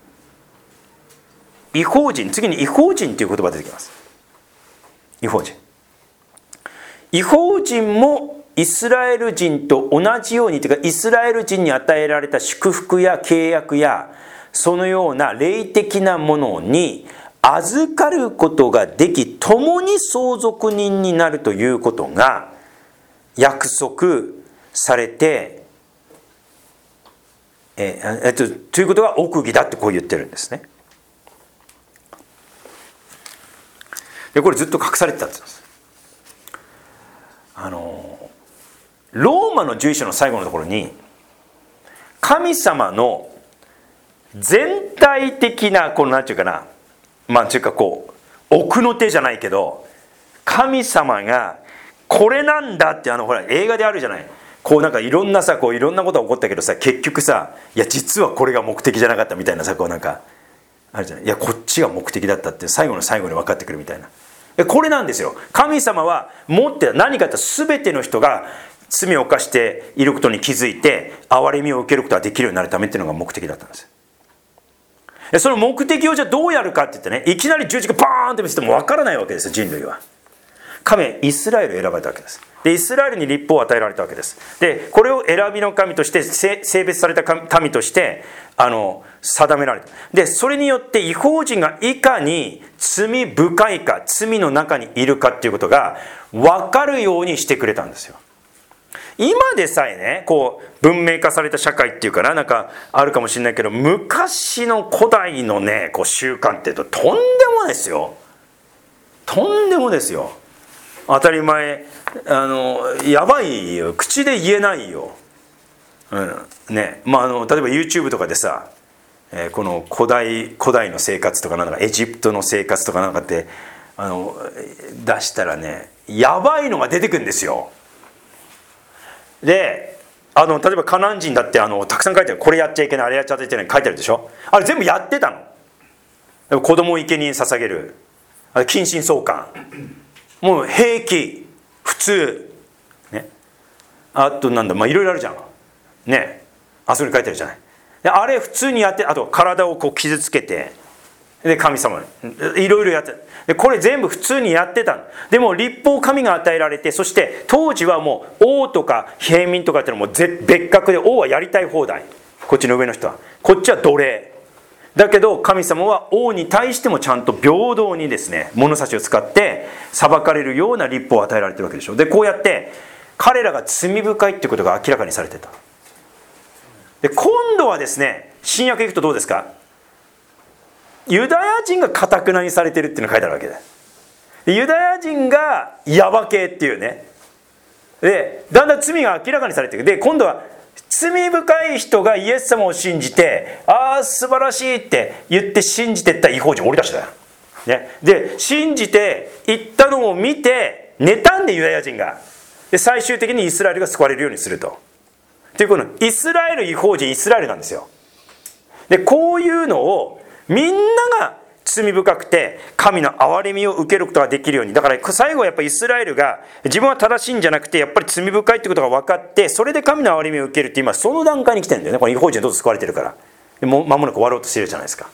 異邦人、次に異邦人という言葉が出てきます。異邦人異邦人もイスラエル人と同じようにというか、イスラエル人に与えられた祝福や契約やそのような霊的なものに預かることができ、共に相続人になるということが約束されて、ええっと、ということが奥義だってこう言ってるんですね。でこれずっと隠されてたんです。あのローマのじゅういっ章の最後のところに、神様の全体的なこのなんていうかな、まあというかこう奥の手じゃないけど、神様がこれなんだって、あのほら映画であるじゃない。こうなんかいろんなさ、こういろんなことが起こったけどさ、結局さ、いや実はこれが目的じゃなかったみたいなさ、こうなんかあるじゃない。いやこっちが目的だったって最後の最後に分かってくるみたいな。これなんですよ。神様は持って何かと全ての人が罪を犯していることに気づいて憐れみを受けることができるようになるためっていうのが目的だったんです。その目的をじゃあどうやるかって言ってね、いきなり十字架バーンって見せても分からないわけですよ、人類は。神はイスラエルを選ばれたわけです。 でイスラエルに律法を与えられたわけです。でこれを選びの神として性別された民としてあの定められた。でそれによって異邦人がいかに罪深いか、罪の中にいるかっていうことが分かるようにしてくれたんですよ。今でさえね、こう文明化された社会っていうかな、なんかあるかもしれないけど、昔の古代のねこう習慣ってととんでもですよ。とんでもですよ。当たり前、あのやばいよ、口で言えないよ。うんね、まああの例えば YouTube とかでさ、えー、この古代古代の生活とかなんかエジプトの生活とかなんかってあの出したらね、やばいのが出てくるんですよ。であの例えばカナン人だってあのたくさん書いてある。これやっちゃいけない、あれやっちゃいけない書いてあるでしょ。あれ全部やってたの。子供を生贄に捧げる、あれ近親相関、もう平気普通ね。あとなんだ、まあいろいろあるじゃんね。あそこに書いてあるじゃない。であれ普通にやって、あと体をこう傷つけて、で神様にいろいろやってで、これ全部普通にやってたの。でも律法を神が与えられて、そして当時はもう王とか平民とかっていうのはもう別格で、王はやりたい放題、こっちの上の人は、こっちは奴隷だけど、神様は王に対してもちゃんと平等にですね、物差しを使って裁かれるような律法を与えられてるわけでしょ。でこうやって彼らが罪深いっていうことが明らかにされてた。で今度はですね、新約行くとどうですか。ユダヤ人が堅なにされてるっていうのが書いてあるわけだ。ユダヤ人がヤバ系っていうね。でだんだん罪が明らかにされていく。で今度は罪深い人がイエス様を信じて、ああ素晴らしいって言って信じていった異邦人を折り出したよ、ね、で信じていったのを見て妬んでユダヤ人が、で最終的にイスラエルが救われるようにすると。というこのイスラエル異邦人イスラエルなんですよ。でこういうのをみんなが罪深くて神の憐れみを受けることができるように、だから最後はやっぱりイスラエルが自分は正しいんじゃなくてやっぱり罪深いってことが分かって、それで神の憐れみを受けるって今その段階に来てるんだよね。この異邦人どうぞ救われてるから。でもう間もなく終わろうとしてるじゃないですか。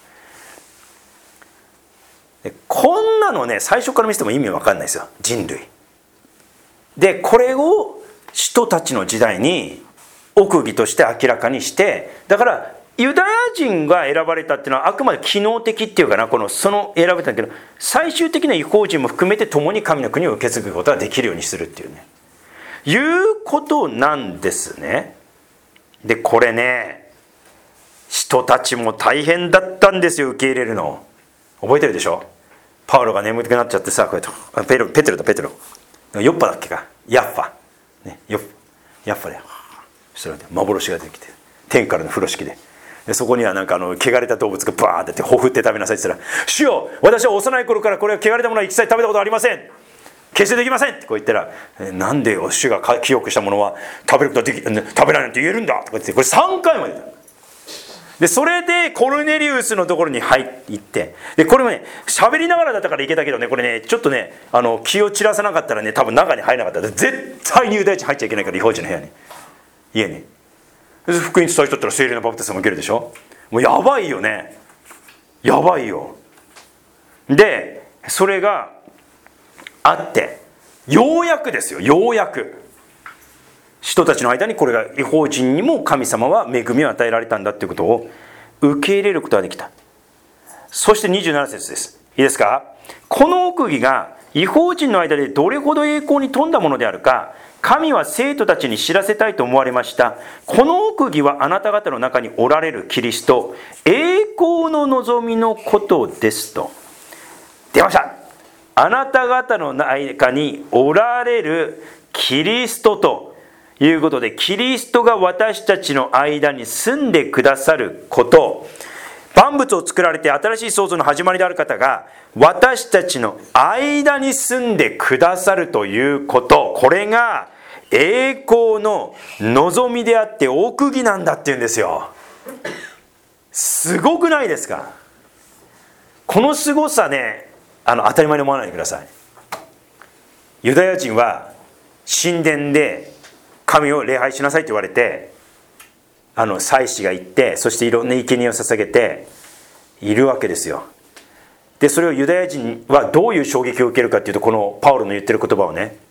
でこんなのね最初から見せても意味わかんないですよ、人類で。これを人たちの時代に奥義として明らかにして、だからユダヤ人が選ばれたっていうのはあくまで機能的っていうかな、このその選ばれたんだけど、最終的な異邦人も含めて共に神の国を受け継ぐことができるようにするっていうね、いうことなんですね。でこれね、人たちも大変だったんですよ、受け入れるの。覚えてるでしょ。パウロが眠くなっちゃってさ、こうやってペロペテロだペテロヨッパだっけか、ヤッファ、ね、ヨッヤッファでそしたら幻が出てきて、天からの風呂敷で、でそこにはなんかあの汚れた動物がバーってってほふって食べなさいって言ったら、主よ私は幼い頃からこれは汚れたものは一切食べたことありません、決してできませんってこう言ったら、なんで主が記憶したものは食べることはでき食べないなんて言えるんだとか言って、これさんかいまで言った。でそれでコルネリウスのところに入って、でこれもね喋りながらだったからいけたけどね、これねちょっとねあの気を散らさなかったらね多分中に入らなかった。絶対にユダヤ人入っちゃいけないから、異邦人の部屋に家に。福音伝えしとったら聖霊のバプテスマ受けるでしょ。もうやばいよね、やばいよ。でそれがあってようやくですよ、ようやく人たちの間にこれが異邦人にも神様は恵みを与えられたんだということを受け入れることができた。そしてにじゅうなな節です。いいですか。この奥義が異邦人の間でどれほど栄光に富んだものであるか、神は生徒たちに知らせたいと思われました。この奥義はあなた方の中におられるキリスト、栄光の望みのことですと。出ました。あなた方の中におられるキリストということで、キリストが私たちの間に住んでくださること、万物を作られて新しい創造の始まりである方が私たちの間に住んでくださるということ、これが栄光の望みであって奥義なんだっていうんですよ。すごくないですか。このすごさね、あの当たり前に思わないでください。ユダヤ人は神殿で神を礼拝しなさいと言われて、あの祭司が行って、そしていろんな生贄を捧げているわけですよ。でそれをユダヤ人はどういう衝撃を受けるかっていうと、このパウロの言ってる言葉をね、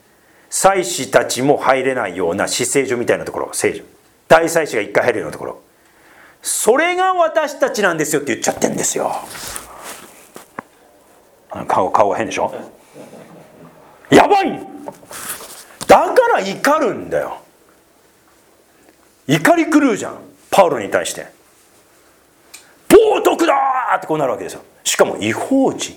祭司たちも入れないような至聖所みたいなところ、聖所、大祭司が一回入るようなところ、それが私たちなんですよって言っちゃってるんですよ。顔顔が変でしょ。やばい。だから怒るんだよ。怒り狂うじゃん、パウロに対して。冒涜だーってこうなるわけですよ。しかも異邦人、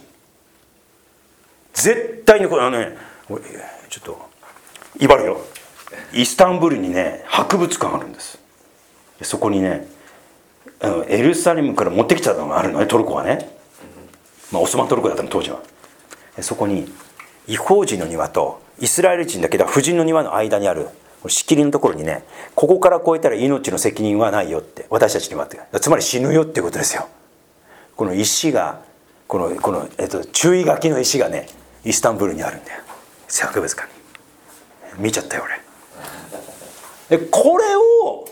絶対にこれあのね、ちょっと威張るよ。イスタンブールにね博物館あるんです。そこにねエルサレムから持ってきたのがあるのね、トルコはね、まあ、オスマントルコだったの当時は。そこに異邦人の庭とイスラエル人だけど婦人の庭の間にある仕切りのところにね、ここから越えたら命の責任はないよって、私たちにはって、つまり死ぬよっていうことですよ。この石がこのこの、えっと、注意書きの石がねイスタンブールにあるんだよ、博物館に。見ちゃったよ俺。でこれを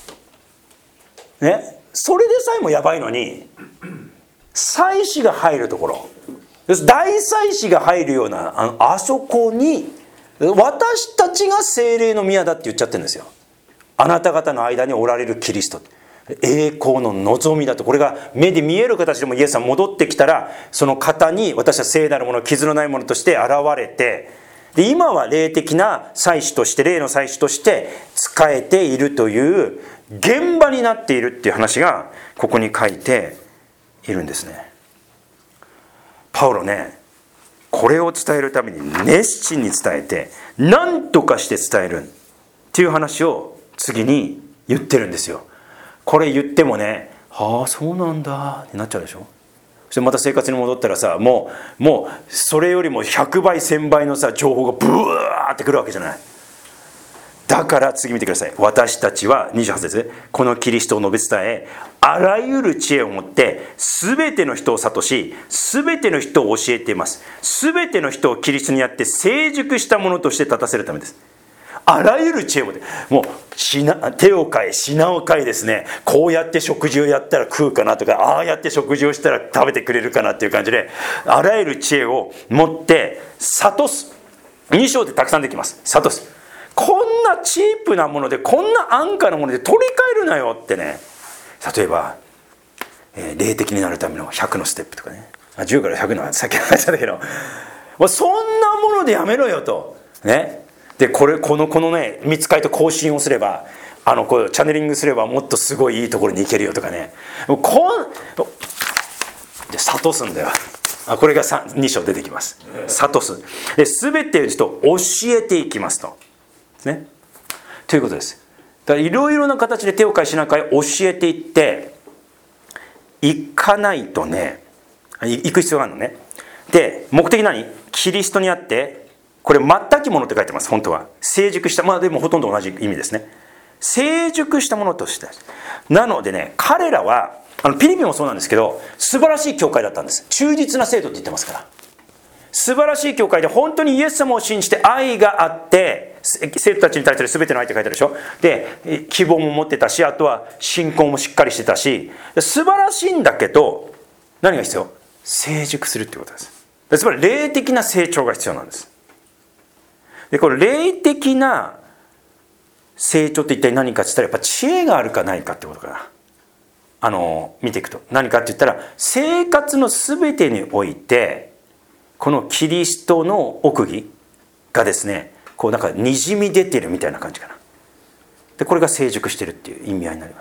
ね、それでさえもやばいのに、祭司が入るところ、大祭司が入るような あ, あそこに私たちが聖霊の宮だって言っちゃってるんですよ。あなた方の間におられるキリスト、栄光の望みだと。これが目で見える形でもイエスさん戻ってきたら、その方に私は聖なるもの、傷のないものとして現れて、で今は霊的な祭司として、霊の祭司として仕えているという現場になっているっていう話がここに書いているんですね。パウロね、これを伝えるために熱心に伝えて、何とかして伝えるっていう話を次に言ってるんですよ。これ言ってもね、ああそうなんだってなっちゃうでしょ。そしてまた生活に戻ったらさ、もうもうそれよりもひゃくばいせんばいのさ情報がブワーってくるわけじゃない。だから次見てください。私たちはにじゅうはち節、このキリストを述べ伝え、あらゆる知恵を持って全ての人を諭し、全ての人を教えています。全ての人をキリストにあって成熟したものとして立たせるためです。あらゆる知恵を持って、もう品手を変え品を変えですね、こうやって食事をやったら食うかなとか、ああやって食事をしたら食べてくれるかなっていう感じで、あらゆる知恵を持って諭す。に章でたくさんできます。諭す。こんなチープなもので、こんな安価なもので取り替えるなよってね。例えば、えー、霊的になるためのひゃくのステップとかね、じゅうからひゃくのさっき話したんだけど、もうそんなものでやめろよとね。でこれこのこのね御使いと交信をすれば、あのこうチャネリングすればもっとすごいいいところに行けるよとかね。もうこんで諭すんだよ。あ、これがに章出てきます。諭す。で全ての人を教えていきますと。ね、ということです。だからいろいろな形で手を変え品変え教えていっていかないとね、行く必要があるのね。で目的何？キリストにあって、これ全きものって書いてます。本当は成熟した、まあでもほとんど同じ意味ですね。成熟したものとして。なのでね、彼らはあのピリピもそうなんですけど、素晴らしい教会だったんです。忠実な生徒って言ってますから、素晴らしい教会で本当にイエス様を信じて愛があって、生徒たちに対する全ての愛って書いてあるでしょ。で希望も持ってたし、あとは信仰もしっかりしてたし、素晴らしいんだけど何が必要？成熟するってことです。つまり霊的な成長が必要なんです。でこれ霊的な成長って一体何かって言ったら、やっぱ知恵があるかないかってことかな。あの見ていくと何かって言ったら、生活の全てにおいてこのキリストの奥義がですね、こうなんかにじみ出てるみたいな感じかな。でこれが成熟してるっていう意味合いになります。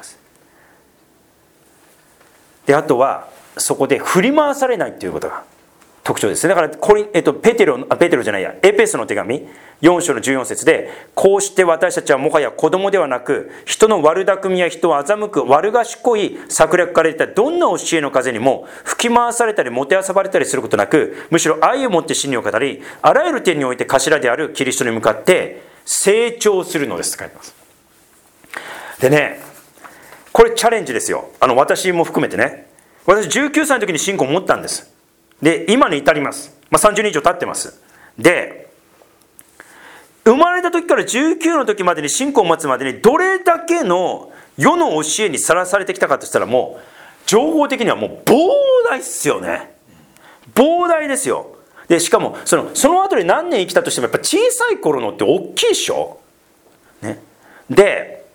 であとはそこで振り回されないっていうことが特徴ですね。だからこれ、えっと、ペテロあペテロじゃないやエペソの手紙よん章のじゅうよん節で、こうして私たちはもはや子供ではなく、人の悪巧みや人を欺く悪賢い策略から出たどんな教えの風にも吹き回されたりもてあそばれたりすることなく、むしろ愛を持って真理を語り、あらゆる点において頭であるキリストに向かって成長するのですと書いてます。でね、これチャレンジですよ。あの私も含めてね、私じゅうきゅうさいの時に信仰を持ったんです。で今に至ります、まあ、さんじゅうねん以上経ってます。で生まれた時からじゅうきゅうの時までに信仰を持つまでにどれだけの世の教えにさらされてきたかとしたら、もう情報的にはもう膨大っすよね。膨大ですよ。 でしかもそのその後で何年生きたとしてもやっぱ小さい頃のって大きいでしょ、ね、で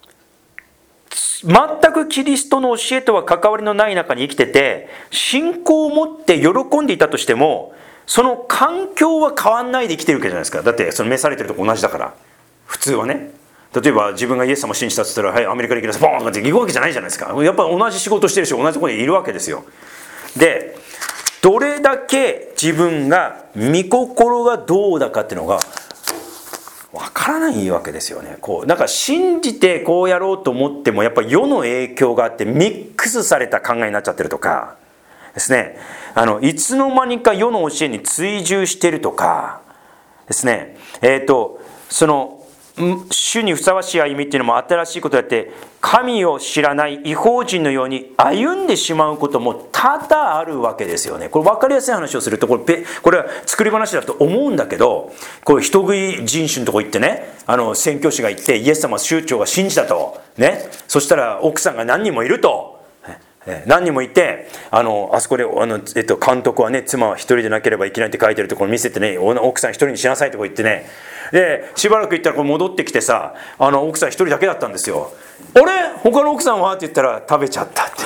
全くキリストの教えとは関わりのない中に生きてて信仰を持って喜んでいたとしてもその環境は変わんないで生きてるわけじゃないですか。だってその召されてるとこ同じだから普通はね。例えば自分がイエス様を信じたって言ったら、はい、アメリカに行きなさいボーンとかって行くわけじゃないじゃないですか。やっぱ同じ仕事してるし同じところにいるわけですよ。でどれだけ自分が御心がどうだかっていうのがわからないわけですよね。こうなんか信じてこうやろうと思ってもやっぱり世の影響があってミックスされた考えになっちゃってるとかですね、あのいつの間にか世の教えに追従してるとかですね、えーとその主にふさわしい歩みっていうのも新しいことだって神を知らない異邦人のように歩んでしまうことも多々あるわけですよね。これ分かりやすい話をするとこれ、これは作り話だと思うんだけど、これ人食い人種のとこ行ってね、あの宣教師が行ってイエス様宗長が信じたと、ね、そしたら奥さんが何人もいると。何人もいて、あのあそこであの、えっと、監督はね妻は一人でなければいけないって書いてるところ見せてね、奥さん一人にしなさいとか言ってね、でしばらく行ったらこれ戻ってきてさ、あの奥さん一人だけだったんですよ。あれ他の奥さんはって言ったら食べちゃったって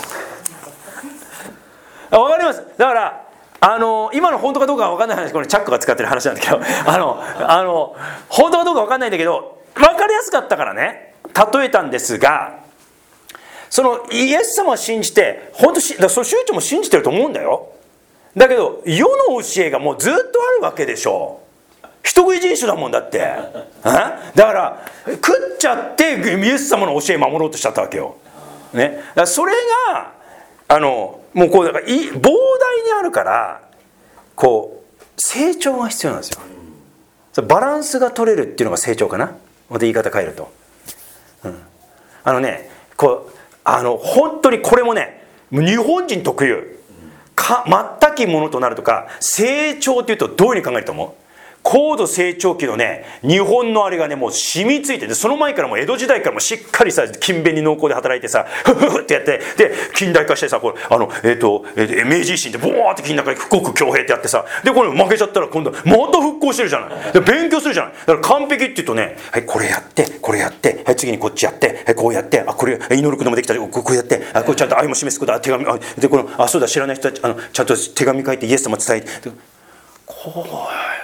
わかります。だからあの今の本当かどうかは分かんない話、これチャックが使ってる話なんだけどあのあの本当かどうか分かんないんだけど分かりやすかったからね例えたんですが、そのイエス様を信じて本当しだその宗教も信じてると思うんだよ。だけど世の教えがもうずっとあるわけでしょ。人食い人種だもんだってだから食っちゃってイエス様の教え守ろうとしちゃったわけよ、ね、だからそれがあのもうこうだから膨大にあるからこう成長が必要なんですよ。バランスが取れるっていうのが成長かな。また言い方変えると、うん、あのねこうあの本当にこれもね日本人特有か全きものとなるとか成長っていうとどういうふうに考えると思う？高度成長期のね日本のあれがねもう染みついてて、その前からも江戸時代からもしっかりさ勤勉に農耕で働いてさフフフってやって、で近代化してさこれあの、えーとえー、明治維新でボーって近代化で富国強兵ってやってさ、でこれ負けちゃったら今度また復興してるじゃない。で勉強するじゃない。だから完璧って言うとね、はいこれやってこれやって、はい次にこっちやって、はいこうやって、あこれ祈ることもできたりこうやって、あこれちゃんと愛も示すことあ手紙あでこのあそうだ知らない人たちあのちゃんと手紙書いてイエス様伝えて、こう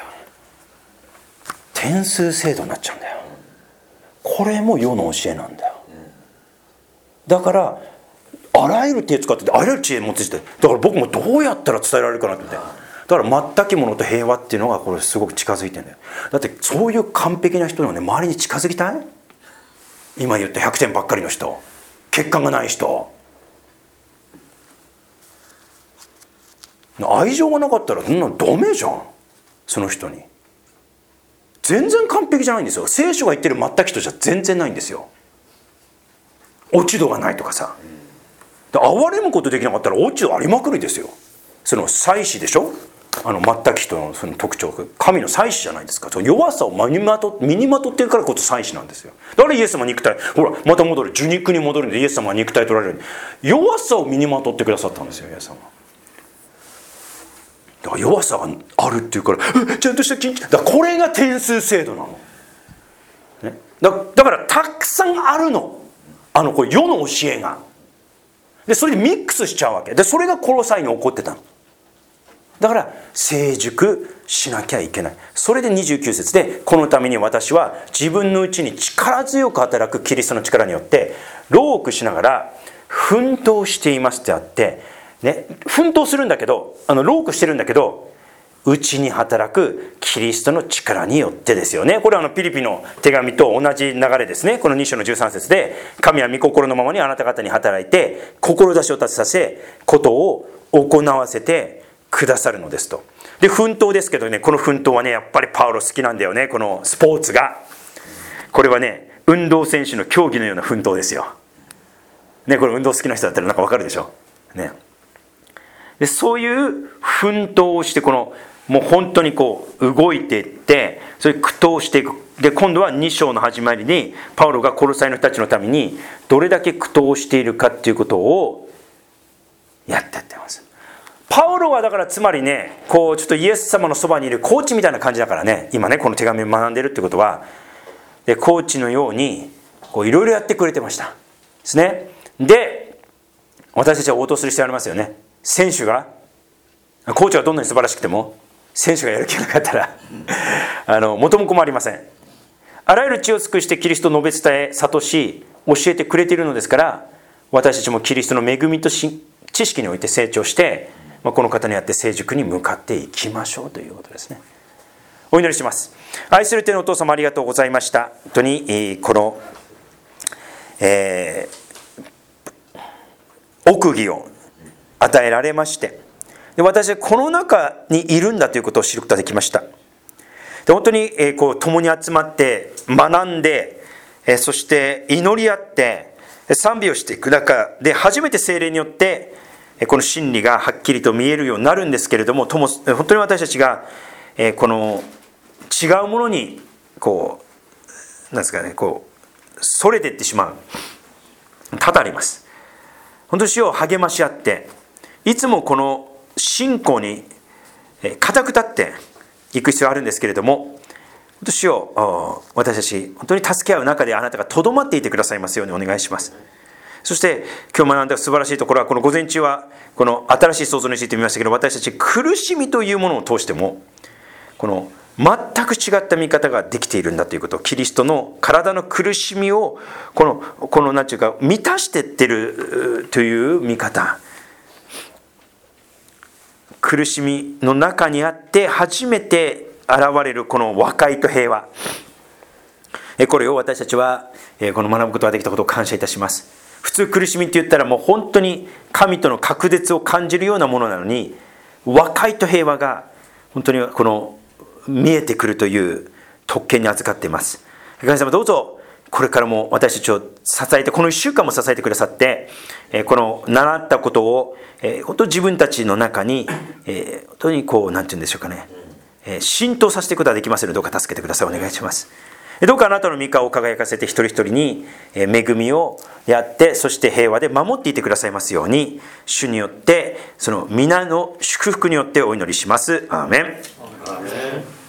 点数制度になっちゃうんだよ。これも世の教えなんだよ。だからあらゆる手使ってあらゆる知恵持ってきて、だから僕もどうやったら伝えられるかなって。だから全きものと平和っていうのがこれすごく近づいてるんだよ。だってそういう完璧な人のね周りに近づきたい？今言ったひゃくてんばっかりの人、欠陥がない人、愛情がなかったらそんなのダメじゃん。その人に全然完璧じゃないんですよ。聖書が言ってる全き人じゃ全然ないんですよ。落ち度がないとかさ、憐れむことできなかったら落ち度ありまくりですよ。その祭司でしょ、あの全き人のその特徴、神の祭司じゃないですか。その弱さを身にまと身にまとってるからこそ祭司なんですよ。だからイエス様肉体、ほらまた戻る、受肉に戻るんでイエス様は肉体取られる、弱さを身にまとってくださったんですよイエス様。だから弱さがあるっていうからちゃんとした緊張だから、これが点数制度なの、ね、だ, だからたくさんあるの、あのこれ世の教えがで、それでミックスしちゃうわけで、それがコロサイに起こってたの。だから成熟しなきゃいけない。それでにじゅうきゅう節で、このために私は自分のうちに力強く働くキリストの力によって労苦しながら奮闘していますってあって、ね、奮闘するんだけど、あの労苦してるんだけど、うちに働くキリストの力によってですよね。これはあのピリピの手紙と同じ流れですね。このに章のじゅうさん節で、神は御心のままにあなた方に働いて志を立てさせ、ことを行わせてくださるのですと。で奮闘ですけどね、この奮闘はねやっぱりパウロ好きなんだよね。このスポーツが、これはね運動選手の競技のような奮闘ですよ、ね、これ運動好きな人だったらなんかわかるでしょ、ね、でそういう奮闘をして、このもう本当にこう動いていって、それ苦闘していく。で今度はに章の始まりにパウロがコロサイの人たちのためにどれだけ苦闘しているかっていうことをやってやってます。 パウロはだからつまりね、こうちょっとイエス様のそばにいるコーチみたいな感じだからね、今ねこの手紙を学んでるってことは、でコーチのようにこういろいろやってくれてましたですね。で私たちは応答する必要ありますよね。選手が、コーチはどんなに素晴らしくても選手がやる気がなかったらあの元も子もありません。あらゆる知を尽くしてキリストを述べ伝え諭し教えてくれているのですから、私たちもキリストの恵みと知識において成長して、まあ、この方にあって成熟に向かっていきましょうということですね。お祈りします。愛する天のお父様、ありがとうございました。本当にこの、えー、奥義を与えられまして、で私はこの中にいるんだということを知ることができました。で本当に、えー、こう共に集まって学んで、えー、そして祈り合って賛美をしていく中で、初めて聖霊によってこの真理がはっきりと見えるようになるんですけれども、とも本当に私たちが、えー、この違うものにこうなんですかね、こうそれていってしまう多々あります。本当に主を励まし合って、いつもこの信仰に固く立っていく必要があるんですけれども、本当に主を私たち本当に助け合う中であなたがとどまっていてくださいますようにお願いします。そして今日学んだ素晴らしいところは、この午前中はこの新しい創造について見ましたけど、私たち苦しみというものを通してもこの全く違った見方ができているんだということを、キリストの体の苦しみをこのこの何ていうか満たしていってるという見方、苦しみの中にあって初めて現れるこの和解と平和、これを私たちはこの学ぶことができたことを感謝いたします。普通苦しみって言ったらもう本当に神との隔絶を感じるようなものなのに、和解と平和が本当にこの見えてくるという特権に預かっています。神様、どうぞこれからも私たちを支えて、このいっしゅうかんも支えてくださって、この習ったことを本当に自分たちの中に本当にこうなんて言うんでしょうかね、浸透させていくことができますので、どうか助けてください。お願いします。どうかあなたの御顔を輝かせて、一人一人に恵みをやって、そして平和で守っていてくださいますように、主によってその皆の祝福によってお祈りします。アーメン。アーメン。